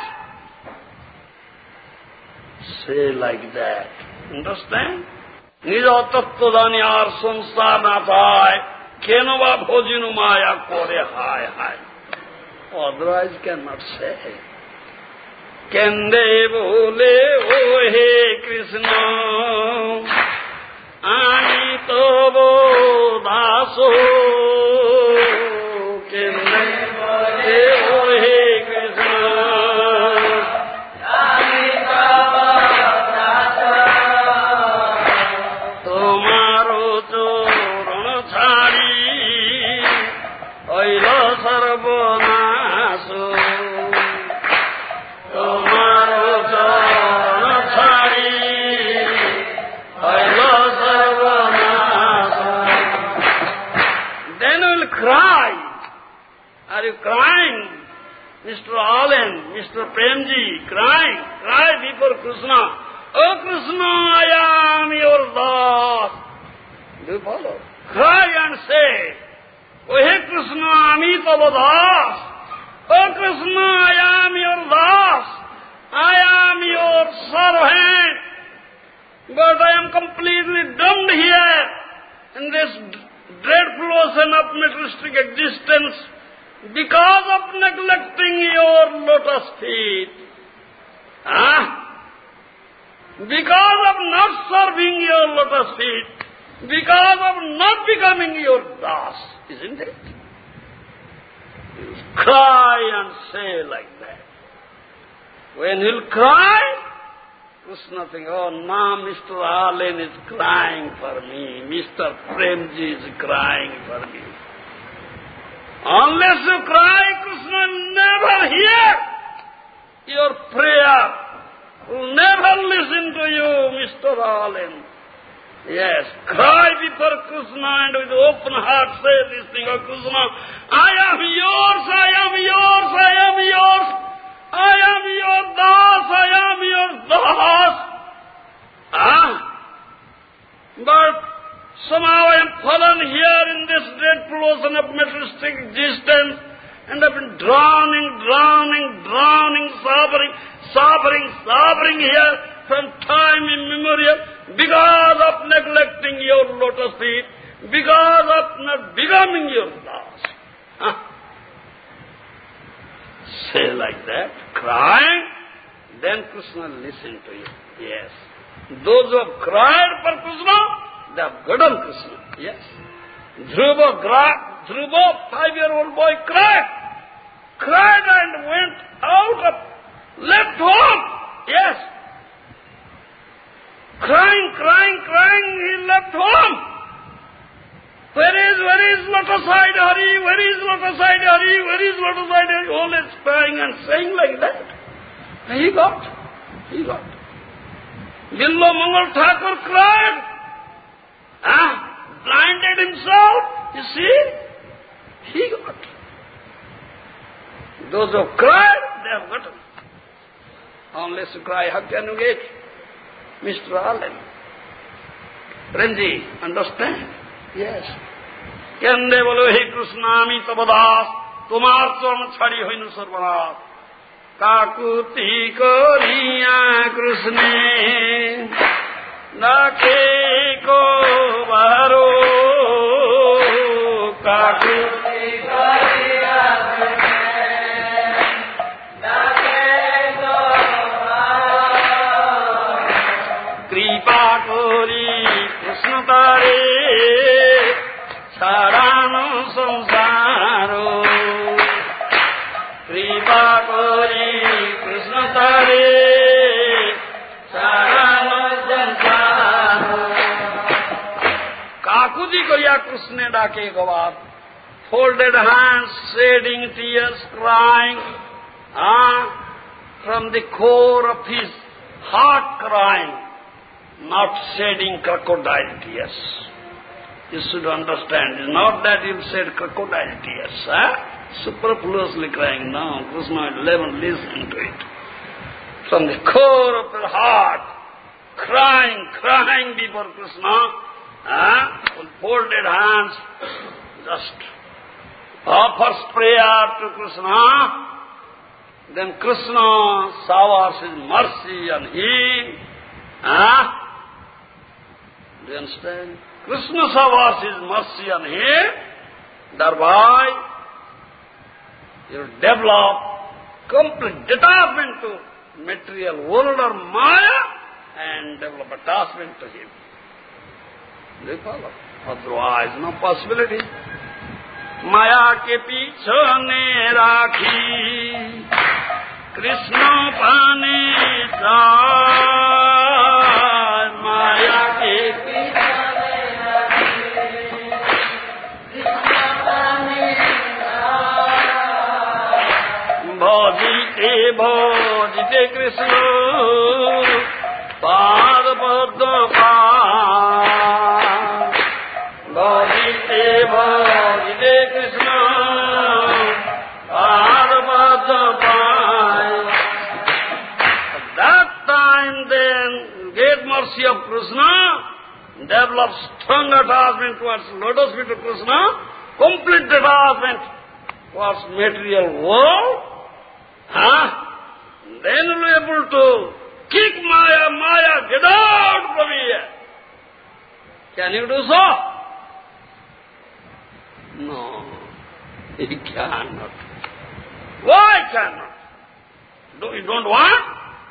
Speaker 1: Say like that. Understand? Nija tattva danyar sansar nachai, kenava bhojinu maya kore hai hai. Otherwise cannot say. Kende bole, oh hey Krishna, ani tobo daso. Kende bole, oh hey Krishna, ani tobo daso. Tomaro charan chhadi, aila sarvana. Are you crying, Mister Allen, Mister Premji, crying, cry before Krishna. Oh Krishna, I am your Das. Do you follow? Cry and say, oh hey Krishna, Ami Tava Das. Oh Krishna, I am your Das. I am your servant. But I am completely doomed here in this dreadful ocean of materialistic existence, because of neglecting your lotus feet. Ah? Because of not serving your lotus feet. Because of not becoming your Das. Isn't it? You cry and say like that. When he'll cry, Krishna thinks, oh now Mister Allen is crying for me. Mister Premji is crying for me. Unless you cry, Krishna never hear your prayer. Will never listen to you, Mister Allen. Yes, cry before Krishna and with open heart say this thing, oh Krishna, I am yours, I am yours, I am yours, I am your Das, I am your Das. Ah? But somehow I am fallen here in this dreadful ocean of materialistic existence, and I have been drowning, drowning, drowning, suffering, suffering, suffering here from time immemorial because of neglecting your lotus feet, because of not becoming your Das. Huh? Say like that, crying, then Krishna listen to you. Yes. Those who have cried for Krishna, they have gotten Krishna. Yes. Dhruva, gra- Dhruva, five-year-old boy, cried. Cried and went out of, left home. Yes. Crying, crying, crying, he left home. Where is, where is Lotus-eyed Hari? Where is Lotus-eyed Hari? Where is Lotus-eyed Hari? Always crying and saying like that. And he got, he got. Billo Mangal Thakur cried. Ah, blinded himself, you see? he got. Those who cried, they have gotten. Unless you cry, how can you get? Mister Allen. Renji, understand? Yes. Kende bolo he Krishna ami tabadas, tomar charan chhadi hoinu sarvanas. Kakuti koriya Krishne, nake ko baro. Kakuti koriya Krishne, nake ko baro. Kripa kori Krishna tare, sarano samsaro. Kripa kori Krishna tare, sarano samsaro. Kakuti koriya Krishna dake gavad, folded hands, shedding tears, crying, ah, from the core of his heart crying, not shedding crocodile tears. You should understand, it's not that you shed crocodile tears, huh? Superfluously crying. No, Krishna will never listen to it. From the core of your heart, crying, crying before Krishna, huh? With folded hands, just offers prayer to Krishna. Then Krishna showers his mercy on him. Huh? Do you understand? Krishna showers his mercy on him, thereby you develop complete detachment to material world or Maya and develop attachment to him. Do you follow? Otherwise, no possibility. Maya ke pichhane rakhi, Krishna pane jai. Maya ke pichhane rakhi, Krishna pane jai. Bhajite bhajite Krishna, pad padma pad. Bhajite bhajite Krishna, pad padma pad. At that time then, great mercy of Krishna, develop strong attachment towards lotus feet of Krishna, complete detachment towards material world, huh? Then we'll be able to kick Maya, Maya, get out from here. Can you do so? No, he cannot. Why cannot? Do you don't want?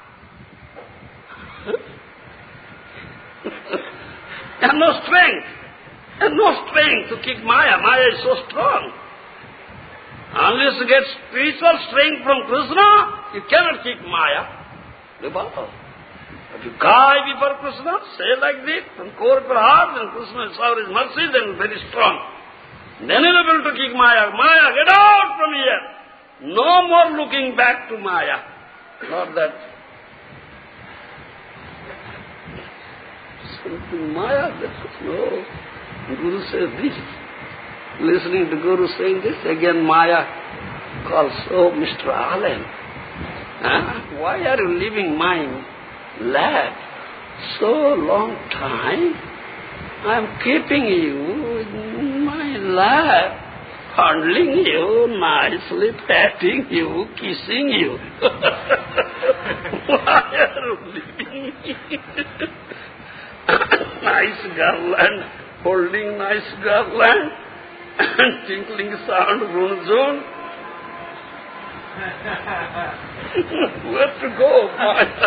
Speaker 1: And no strength. And no strength to kick Maya. Maya is so strong. Unless you get spiritual strength from Krishna, you cannot kick Maya. If you cry before Krishna, say like this, from core of your heart, then Krishna will shower his mercy, then very strong. Then you will be able to kick Maya. Maya, get out from here. No more looking back to Maya. Not that. Something Maya, that's no. Guru says this. Listening to Guru saying this, again Maya calls, oh, Mister Allen, huh? Why are you leaving my lap so long time? I am keeping you in my lap, fondling you, nicely patting you, kissing you. Why are you leaving me? Nice garland, holding nice garland, and tinkling sound, runzone. Where to go, Maya?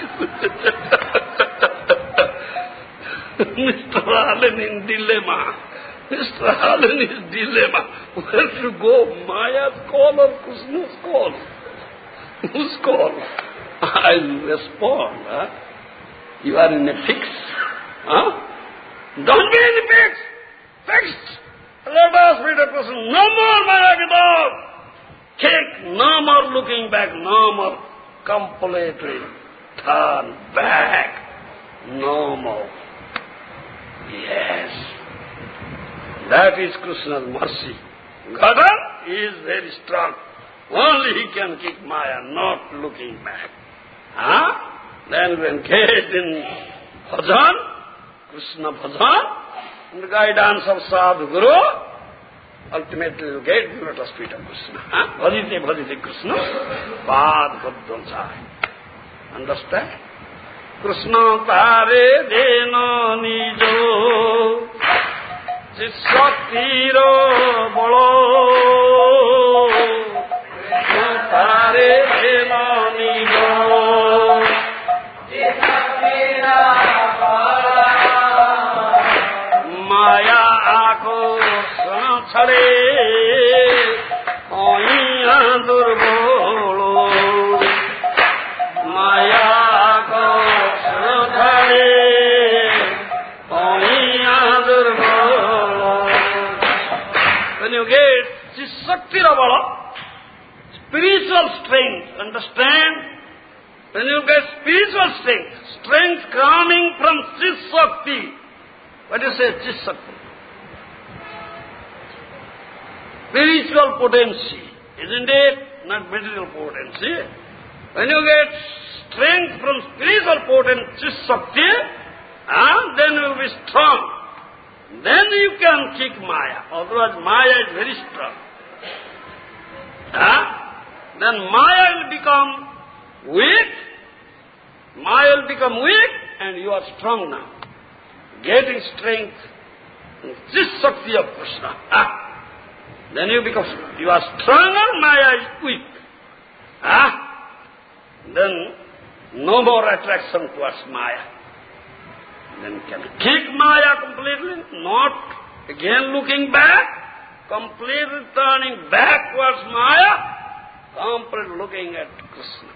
Speaker 1: Mister Allen in dilemma. Mister Allen is dilemma. Where to go, Maya's call or Krishna's call? Whose call? I'll respond. Huh? You are in a fix. Huh? Don't be in a fix. Fixed. Let us be the person. No more Maya, get out. Kick. No more looking back. No more completely turn back. No more. Yes. That is Krishna's mercy. Ghatan is very strong. Only he can kick Maya, not looking back. Huh? Then when engaged in bhajan, Krishna bhajan, in the guidance of Sadhu Guru, ultimately you get the lotus feet of Krishna. Huh? Bhajite bhajite Krishna, pad padvansai. Understand? Krishna tare deno nijo, Shakti-ro bolo, tare deno nijo, Shakti-ro bolo, Maya ako sanchare, oiya durbolo, Maya ako sanchare, oiya durbolo. When you get this Shakti-ra-bala, spiritual strength, understand? When you get spiritual strength, strength coming from this Shakti, what do you say, this Shakti? Spiritual potency, isn't it? Not material potency. When you get strength from spiritual potency, Shakti, ah, then you will be strong. Then you can kick Maya. Otherwise, Maya is very strong. Ah? Then Maya will become weak. Maya will become weak, and you are strong now. Getting strength, this Shakti of Krishna. Ah? Then you become, you are stronger, Maya is weak. Ah? Then no more attraction towards Maya. Then you can kick Maya completely, not again looking back, completely turning back towards Maya, completely looking at Krishna.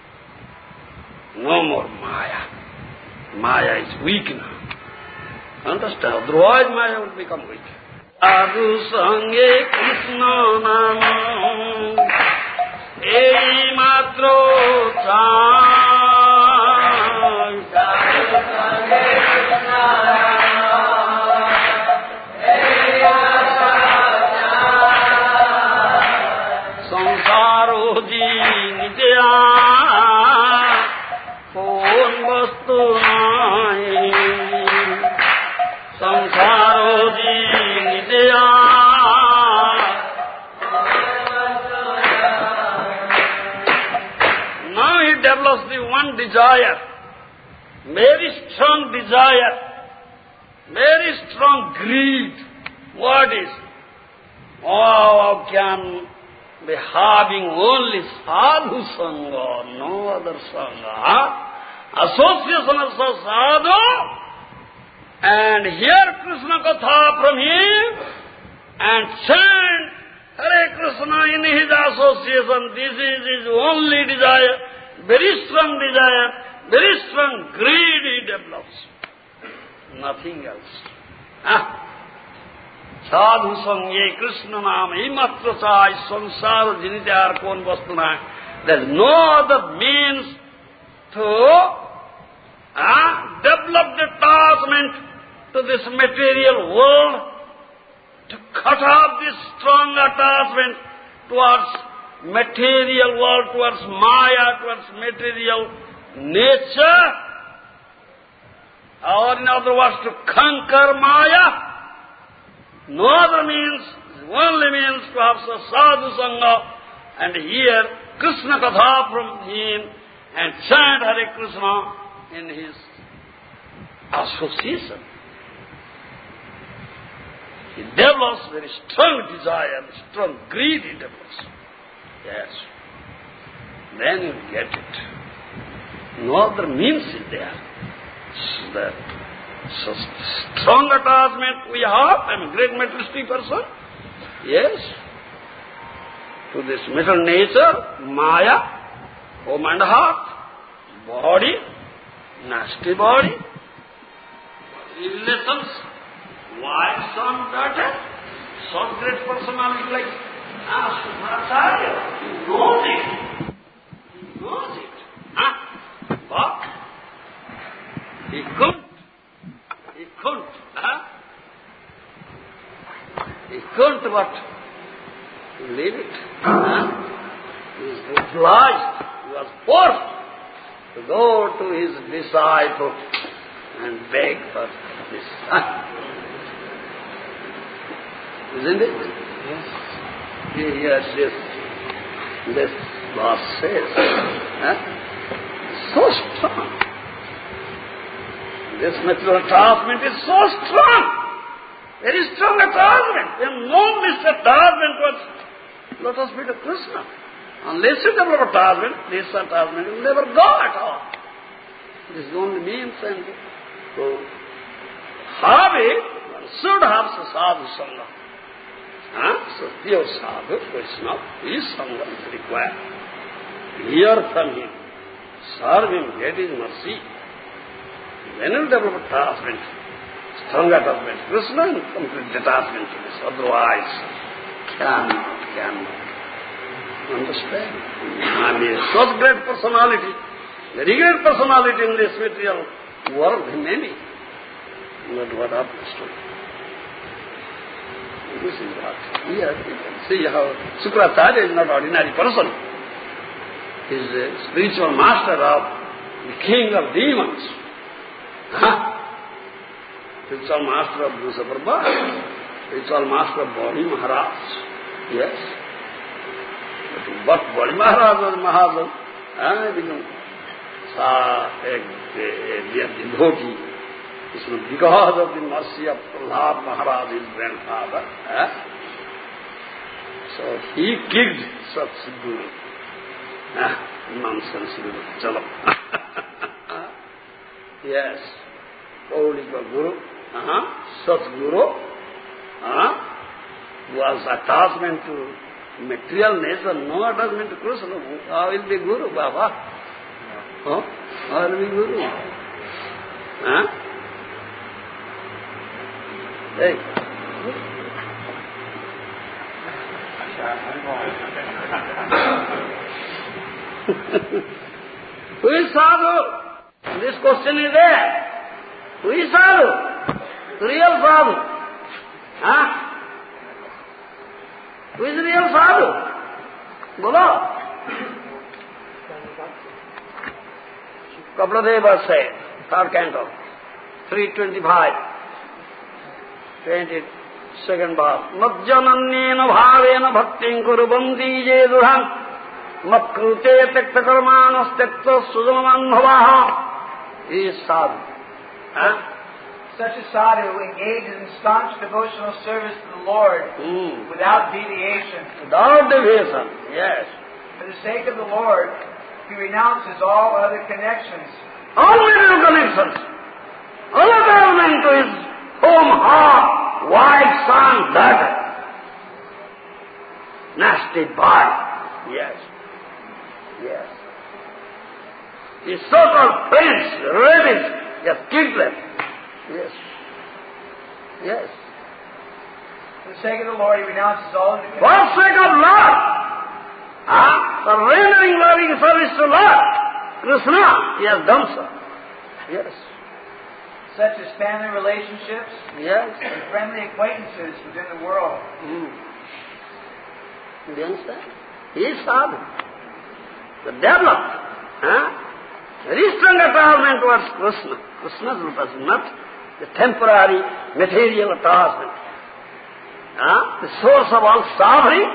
Speaker 1: No more Maya. Maya is weak now. Understand? Otherwise Maya will become weak. Sadhu sange Krishna nama, ei matro chai. Sadhu sange Krishna nama, ei matro chai. Sansaro ji nitya, kon vastu nai. Sansaro ji nitya, now he develops the one desire, very strong desire, very strong greed. What is? Oh, I can be having only sadhu sangha, no other sangha. Association of sadhu, and hear Krishna Katha from him, and chant Hare Krishna in his association. This is his only desire, very strong desire, very strong greed he develops. Nothing else. Ah. Sadhu sangye Krishna nama imatra chai sansara jinityar kon vastuna. There is no other means to ah, develop the attachment to this material world, to cut off this strong attachment towards material world, towards Maya, towards material nature, or in other words, to conquer Maya. No other means, only means to have sadhu sangha and hear Krishna Katha from him and chant Hare Krishna in his association. He develops very strong desire, strong greed he develops. Yes. Then you get it. No other means is there. So that so strong attachment we have. I'm a great materialistic person. Yes. To this material nature, Maya, home and heart, body, nasty body, relations, wife, son, daughter, some great personality like ah, Subracharya, he knows it. He knows it. Huh? But he couldn't. He couldn't. Huh? He couldn't but leave it. Huh? He is obliged, he was forced to go to his disciple and beg for his son. Isn't it?
Speaker 2: Yes.
Speaker 1: Yes, this, this verse says, huh? So strong. This material attachment is so strong. Very strong attachment. We have no this attachment towards lotus feet of Krishna. Unless you develop attachment, this attachment will never go at all. This is only means and so have it, one should have sadhu sangha. Huh? So pure sadhu, Krishna, his sangha is required. Hear from him, serve him, get his mercy. Then you develop attachment, strong attachment. Krishna and complete detachment to this. Otherwise, cannot, cannot. Understand? I mean, such great personality, very great personality in this material world, many. Not what happens to it. This is what. Here you can see how Sukracharya is not ordinary person. He is a spiritual master of the king of demons. Huh? Spiritual master of Vrusaprabha. Spiritual master of Bali Maharaj. Yes. But Bali Maharaj was Maharaj. Huh? He became a dear devotee. Because of the mercy of Prahlad Maharaj, his grandfather. Eh? So he kicked such guru. Eh? Nonsense guru. Chalo. Yes. Kaulika guru. Uh-huh. Such guru. Uh-huh. Was attachment to material nature, no attachment to Krishna. How will be guru, Baba? Huh? How will be guru? Huh? Hey. Who is sadhu? This question is there. Who is sadhu? The real sadhu. Huh? Who is the real sadhu? Bolo. Kapladeva said, third canto, three twenty-five. twenty-second verse. Madjanannena bhavena bhaktin kurubandi je duhan makrute tekta karmanas tekta sujanaman bhavaha. He is sadhu. Huh?
Speaker 2: Such a sadhu engages in staunch devotional service to the Lord
Speaker 1: mm.
Speaker 2: without deviation.
Speaker 1: Without deviation, yes.
Speaker 2: For the sake of the Lord, he renounces all other connections.
Speaker 1: All material connections. All attachment to his home, heart, wife, son, daughter. Nasty boy. Yes. Yes. His so-called friends, relatives, he has killed them. Yes. Yes.
Speaker 2: For the sake of the Lord, he renounces all the
Speaker 1: For the sake of Lord. Ah, for rendering loving service to Lord. Krishna, he has done so. Yes.
Speaker 2: Such as family relationships
Speaker 1: yes.
Speaker 2: and friendly acquaintances within the world.
Speaker 1: Mm. Do you understand? He is sadhu. The developed, huh? very strong attachment towards Krishna. Krishna's rupa is not the temporary material attachment. Huh? The source of all suffering,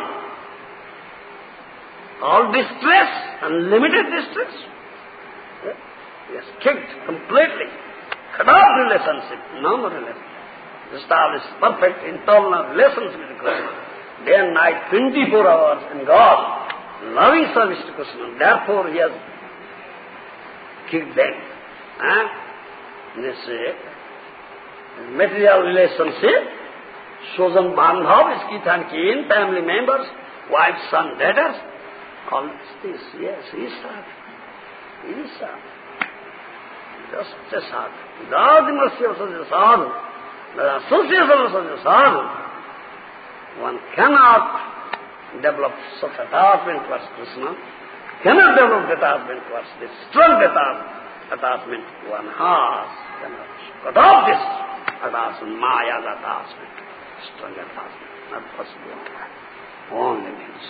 Speaker 1: all distress, unlimited distress. Yeah? He has kicked completely. Cut off relationship, no more relationship. Establish perfect internal relations with Krishna. Day and night, twenty-four hours in God, loving service to Krishna. Therefore he has kicked them. Huh? This uh, material relationship, Shojan Bandhav, is kith and kin, family members, wife, son, daughters, all these, yes, he is sadhu. He is sadhu. Just a sadhu. Without the mercy of such a sadhu, the association of such a sadhu, one cannot develop such attachment towards Krishna, cannot develop detachment towards this strong attachment one has, cannot cut off this attachment, Maya's attachment, strong attachment, not possible. Only means.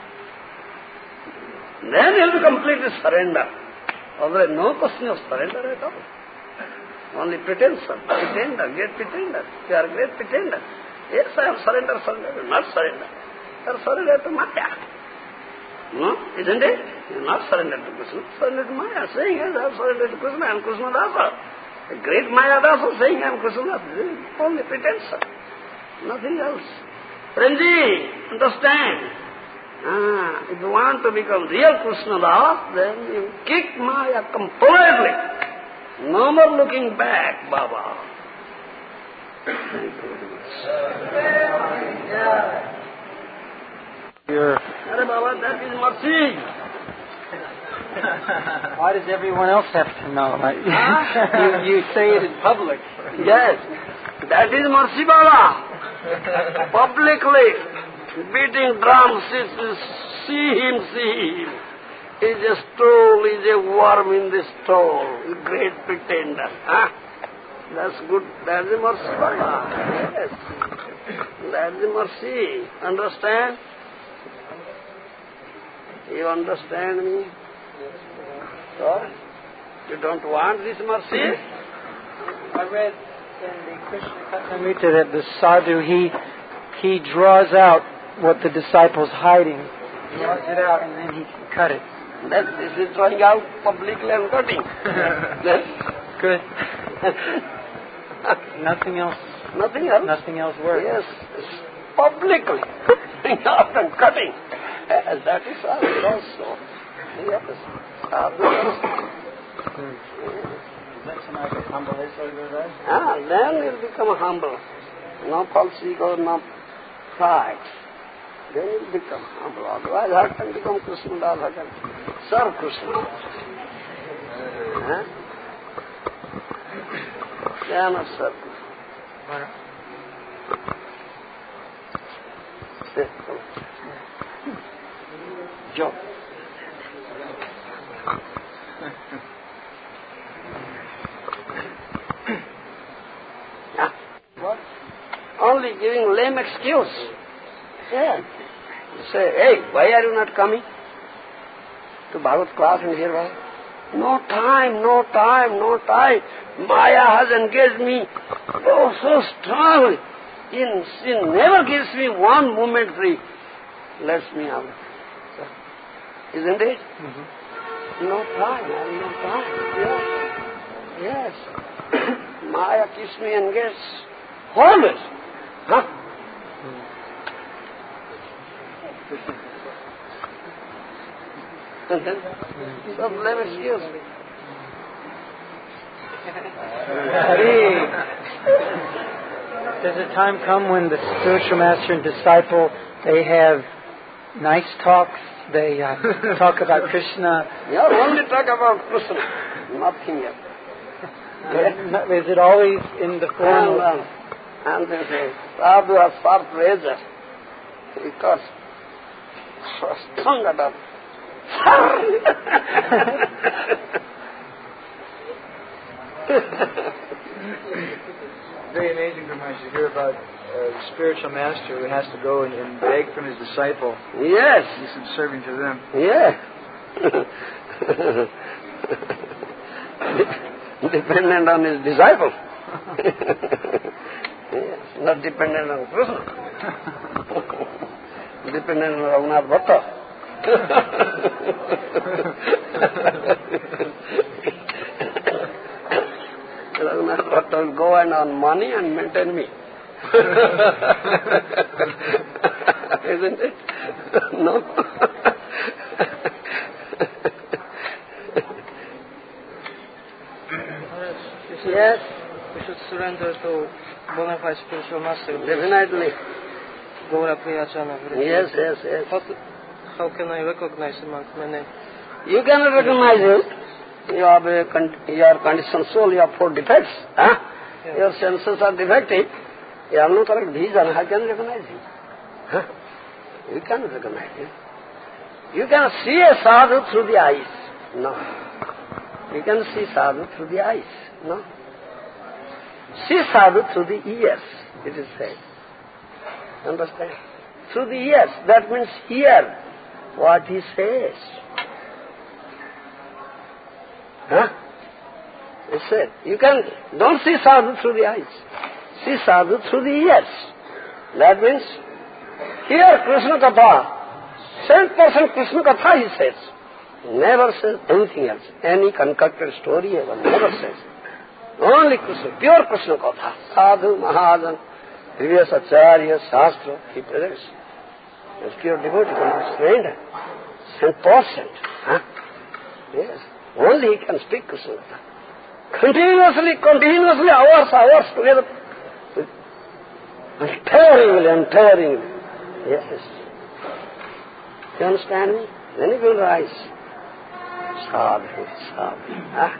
Speaker 1: Then he will completely surrender. Otherwise, no question of surrender at all. Only pretension, pretender, great pretender. You are great pretender. Yes, I am surrender, surrender. Not surrender. You are surrender to Maya. No, isn't it? You are not surrender to Krishna. Surrender to Maya. Saying, yes, I have surrendered to Krishna. I am Krishna Dasa. The great Maya Dasa saying, I am Krishna Dasa. This is only pretension. Nothing else. Prenji, understand? Ah, if you want to become real Krishna Das, then you kick Maya completely. No more looking back, Baba. Thank you very much. Arre Baba, that is mercy.
Speaker 3: Why does everyone else have to know?
Speaker 1: Huh?
Speaker 3: you, you say it in public.
Speaker 1: Yes, that is mercy, Baba. Publicly, beating drums, is, see him, see him. Is a stool, is a worm in the stall, great pretender. Huh? That's good, that's the mercy, Baba. Yes, that's the mercy. Understand? You understand me? So, you don't want this mercy?
Speaker 3: I read in the Krishna Kathamrita that the sadhu, he, he draws out what the disciple's hiding, draws it out, and then he can cut it.
Speaker 1: That this is drawing out publicly and cutting. Yes?
Speaker 3: Good. Nothing else.
Speaker 1: Nothing else?
Speaker 3: Nothing else works.
Speaker 1: Yes, publicly. Drawing out and cutting. Uh, that is sadhu also. Yes, sadhu also.
Speaker 3: That's an idea. Humble is right?
Speaker 1: Ah, then you'll become humble. No false ego, no pride. Then you'll become humble. Otherwise, how can become Krishna Das? How can serve Krishna? Huh? Cannot serve Krishna. Yes, come on. Joe. Ah, what? Only giving lame excuse. Yeah. You say, hey, why are you not coming to Bhagavad class and here? Why? No time, no time, no time. Maya has engaged me oh, so strongly. In, she never gives me one moment free. Lets me out. Isn't it? Mm-hmm. No time, I have no time. Yes. Yes. Maya keeps me engaged always. Huh? And then, some blame excuse.
Speaker 3: Does a time come when the spiritual master and disciple, they have nice talks, they uh, talk about Krishna?
Speaker 1: Yeah, only talk about Krishna, nothing else.
Speaker 3: Yeah. Is it always in the form
Speaker 1: and,
Speaker 3: of...
Speaker 1: And they say, sadhu has sharp razor, because strong at all.
Speaker 2: Very amazing, Brahmash, to hear about a spiritual master who has to go and, and beg from his disciple.
Speaker 1: Yes.
Speaker 2: He's subservient to them.
Speaker 1: Yeah. Dependent on his disciple. Yes. Not dependent on Krishna. Dependent on Raghunath Bhatta. Raghunath Bhatta will go and earn money and maintain me. Isn't it? No? Yes?
Speaker 4: We should surrender to bona fide spiritual master.
Speaker 1: Definitely.
Speaker 4: Gaura Priyachana.
Speaker 1: Yes, yes, yes.
Speaker 4: How, to, how can I recognize among many?
Speaker 1: You cannot recognize it. You have a con your conditioned soul, you have four defects. Huh?
Speaker 4: Yes.
Speaker 1: Your senses are defective. You have no correct vision. How can you recognize him? Huh? You cannot recognize him. You can see a sadhu through the eyes. No. You can see sadhu through the eyes. No. See sadhu through the ears, it is said. Understand? through the ears. That means hear what he says. Huh? He said, you can, don't see sadhu through the eyes. See sadhu through the ears. That means, hear Krishna Katha. Cent percent Krishna Katha he says. Never says anything else. Any concocted story ever never says. Only Krishna, pure Krishna Katha. Sadhu, Mahajan, previous Acharya, Shastra, he presents. As pure devotee, constrained. Cent percent. Huh? Yes. Only he can speak Krishna Katha. Continuously, continuously, hours, hours together. Untiringly, untiringly. Yes. You understand me? Then you will rise. Sadhu, sadhu. Huh?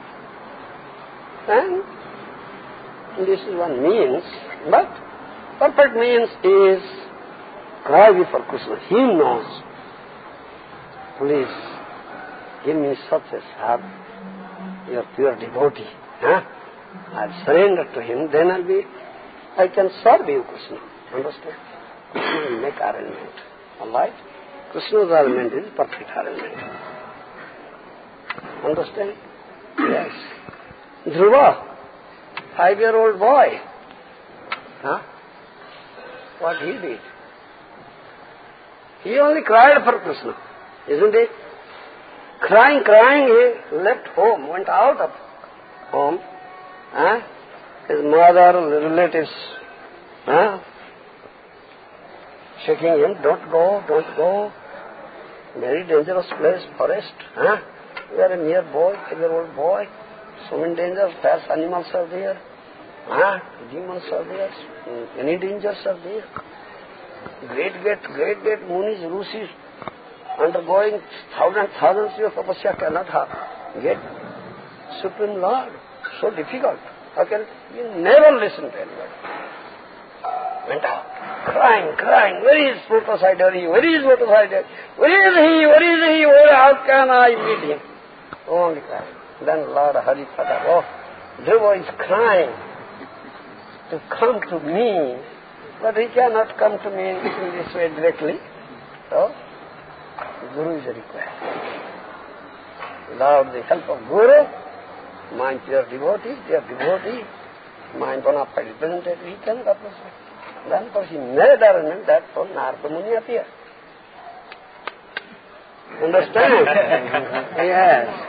Speaker 1: And this is one means, but perfect means is cry before Krishna. He knows. Please, give me such a sadhu. You are pure devotee. Huh? I'll surrender to him, then I'll be, I can serve you, Krishna. Understand? Krishna will make arrangement. Alright? Krishna's arrangement is perfect arrangement. Understand? Yes. Dhruva, five-year-old boy. Huh? What he did? He only cried for Krishna, isn't it? Crying, crying, he left home, went out of home. Huh? His mother, relatives, huh? shaking him, don't go, don't go. Very dangerous place, forest. Huh? You are a mere boy, five-year-old boy. So many dangers, fierce animals are there. Huh? Demons are there. Many dangers are there. Great, great, great, great munis, rishis, undergoing thousands, thousands of tapasya cannot have. Get Supreme Lord. So difficult. How can you never listen to anybody? Went out, crying, crying. Where is Purtasaidari? Where is Purtasaidari? Where is he? Where is he? Where, how can I meet him? Only crying. Then Lord Hari Pata, oh, Dhruva is crying to come to me, but he cannot come to me in this way directly. So, Guru is required. Without the help of Guru, my pure devotee, dear devotee, my bona fide representative, he cannot appreciate. Then for he made arrangement that for Narada Muni appear. Understand? Yes.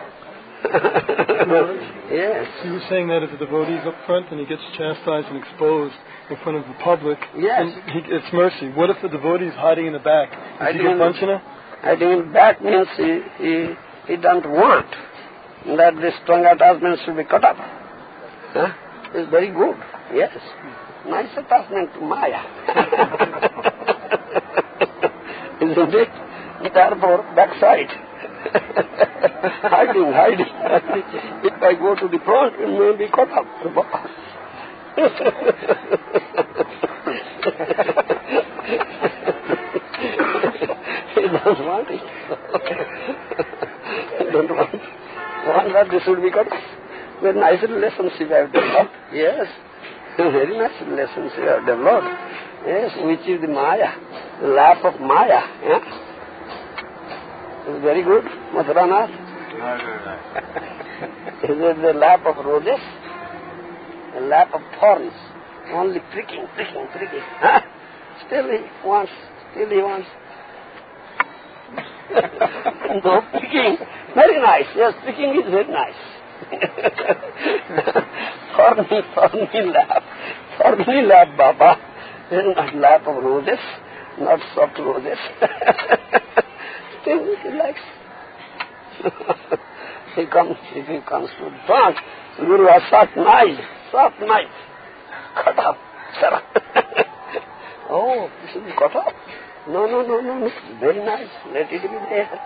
Speaker 1: Yes.
Speaker 5: You were saying that if the devotee is up front and he gets chastised and exposed in front of the public,
Speaker 1: yes.
Speaker 5: and he, it's mercy. What if the devotee is hiding in the back? Is he get Vanchana?
Speaker 1: Hiding in the back means he, he, he doesn't want that this strong attachment should be cut off. Huh? It's very good. Yes. Nice attachment to Maya. Isn't it? Therefore, backside. hiding, hiding, hiding. If I go to the front, it may be cut off. He doesn't want it. He doesn't want it. Want that this should be cut off. Very nice relationship I have developed. Yes. Very nice relationship I have developed. Yes, which is the Maya, the lap of Maya. Yeah? It's very good, Madhuranath. Is it the lap of roses? The lap of thorns. Only pricking, pricking, pricking. Huh? Still he wants, still he wants. No, pricking. Very nice. Yes, pricking is very nice. thorny, thorny lap. Thorny lap, Baba. This is not lap of roses, not soft roses. Still he likes. He comes, if he comes to the front, Guru has soft knife, soft knife. Cut off. Oh, this is cut off. No, no, no, no, no. Very nice. Let it be there.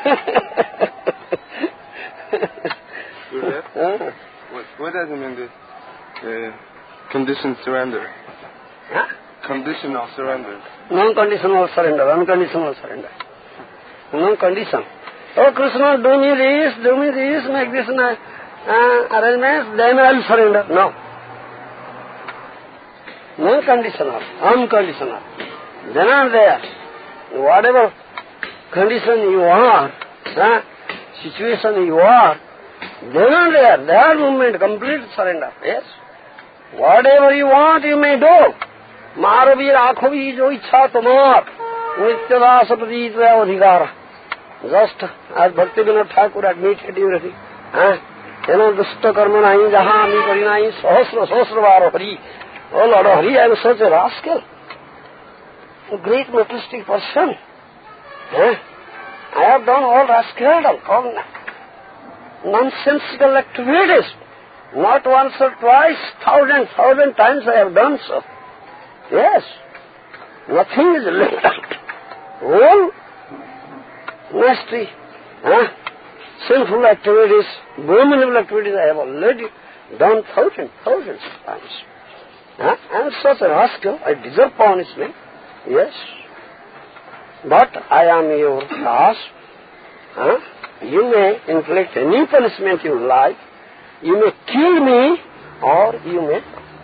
Speaker 6: uh. what, what does it mean, this uh, conditioned surrender?
Speaker 1: Huh?
Speaker 6: Conditional surrender.
Speaker 1: Non-conditional surrender, unconditional surrender. No condition. Oh, Krishna, do me this, do me this, make this uh, arrangements, then I will surrender. No. Non-conditional, unconditional. Then I am there. whatever condition you are, huh, situation you are, then and there, that moment, complete surrender, yes. Whatever you want, you may do. Maravir akhovi jo ichha tomar, nityada sapadit adhikara. Just as Bhaktivinoda Thakur admitted everything. Huh? You know, dusta karma nahi, jaha ami kari nahi, sahasra, sahasra varo hari. Oh Lord Hari, I am such a rascal. A great materialistic person. Huh? I have done all rascal, all nonsensical activities. Not once or twice, thousand, thousand times I have done so. Yes. Nothing is left out. All nasty, huh? sinful activities, abominable activities I have already done thousands, thousands of times. Huh? I am such a rascal, I deserve punishment. Yes. But I am your boss. Huh? You may inflict any punishment you like. You may kill me or you may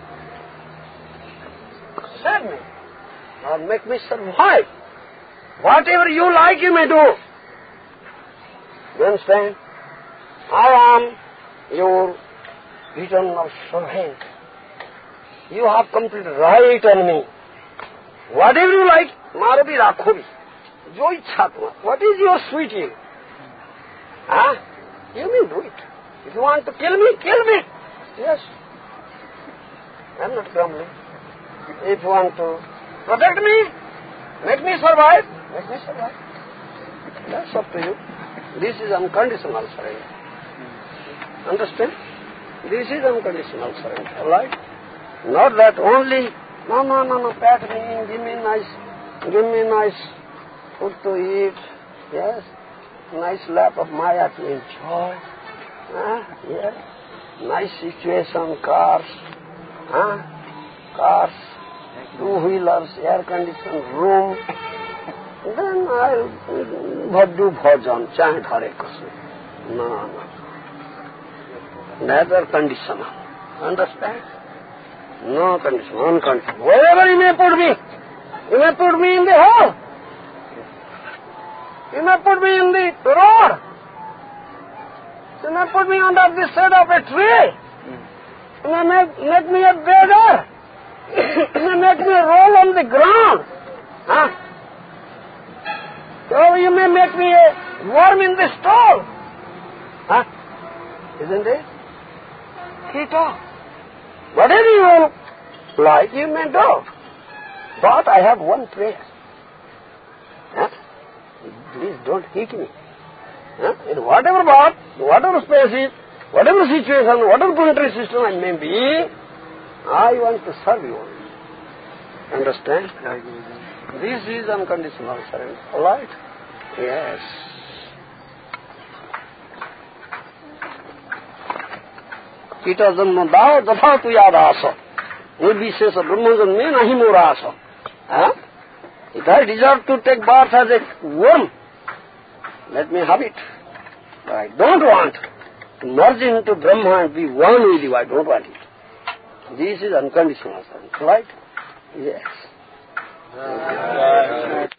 Speaker 1: save me or make me survive. Whatever you like you may do. You understand? I am your eternal servant. You have complete right on me. Whatever you like, Marabi Rakhobi. Jo ichha tumhara. What is your sweet will? Huh? You may do it. If you want to kill me, kill me. Yes. I am not grumbling. If you want to protect me, make me survive, make me survive. That's up to you. This is unconditional surrender. Understand? This is unconditional surrender. Alright? Not that only, no, no, no, no, pat me, give me nice, give me nice food to eat. Yes. Nice lap of Maya to enjoy. Huh? Yes. Nice situation, cars. Huh? Cars, two-wheelers, air-conditioned room. Then I'll do bhajan, chant Hare Krishna. No, no. Neither conditional. Understand? No condition, unconditional. Wherever you may put me, you may put me in the hole. You may put me in the road. You may put me under the shade of a tree. You may make, make me a beggar. You may make me roll on the ground. Huh? So you may make me a worm in the stall. Huh? Isn't it? Kita. Whatever you like, you may do. But I have one prayer. Huh? Please don't hit me. Huh? In whatever part, whatever space is, whatever situation, whatever planetary system I may be, I want to serve you only. Understand? This is unconditional surrender. Alright? Yes. Kita janma dao datha tu yad asa. Nirvishesha brahmajan me nahi mora asa. Huh? If I deserve to take birth as a worm, let me have it. But I don't want to merge into Brahma and be one with you. I don't want it. This is unconditional surrender. Right? Yes.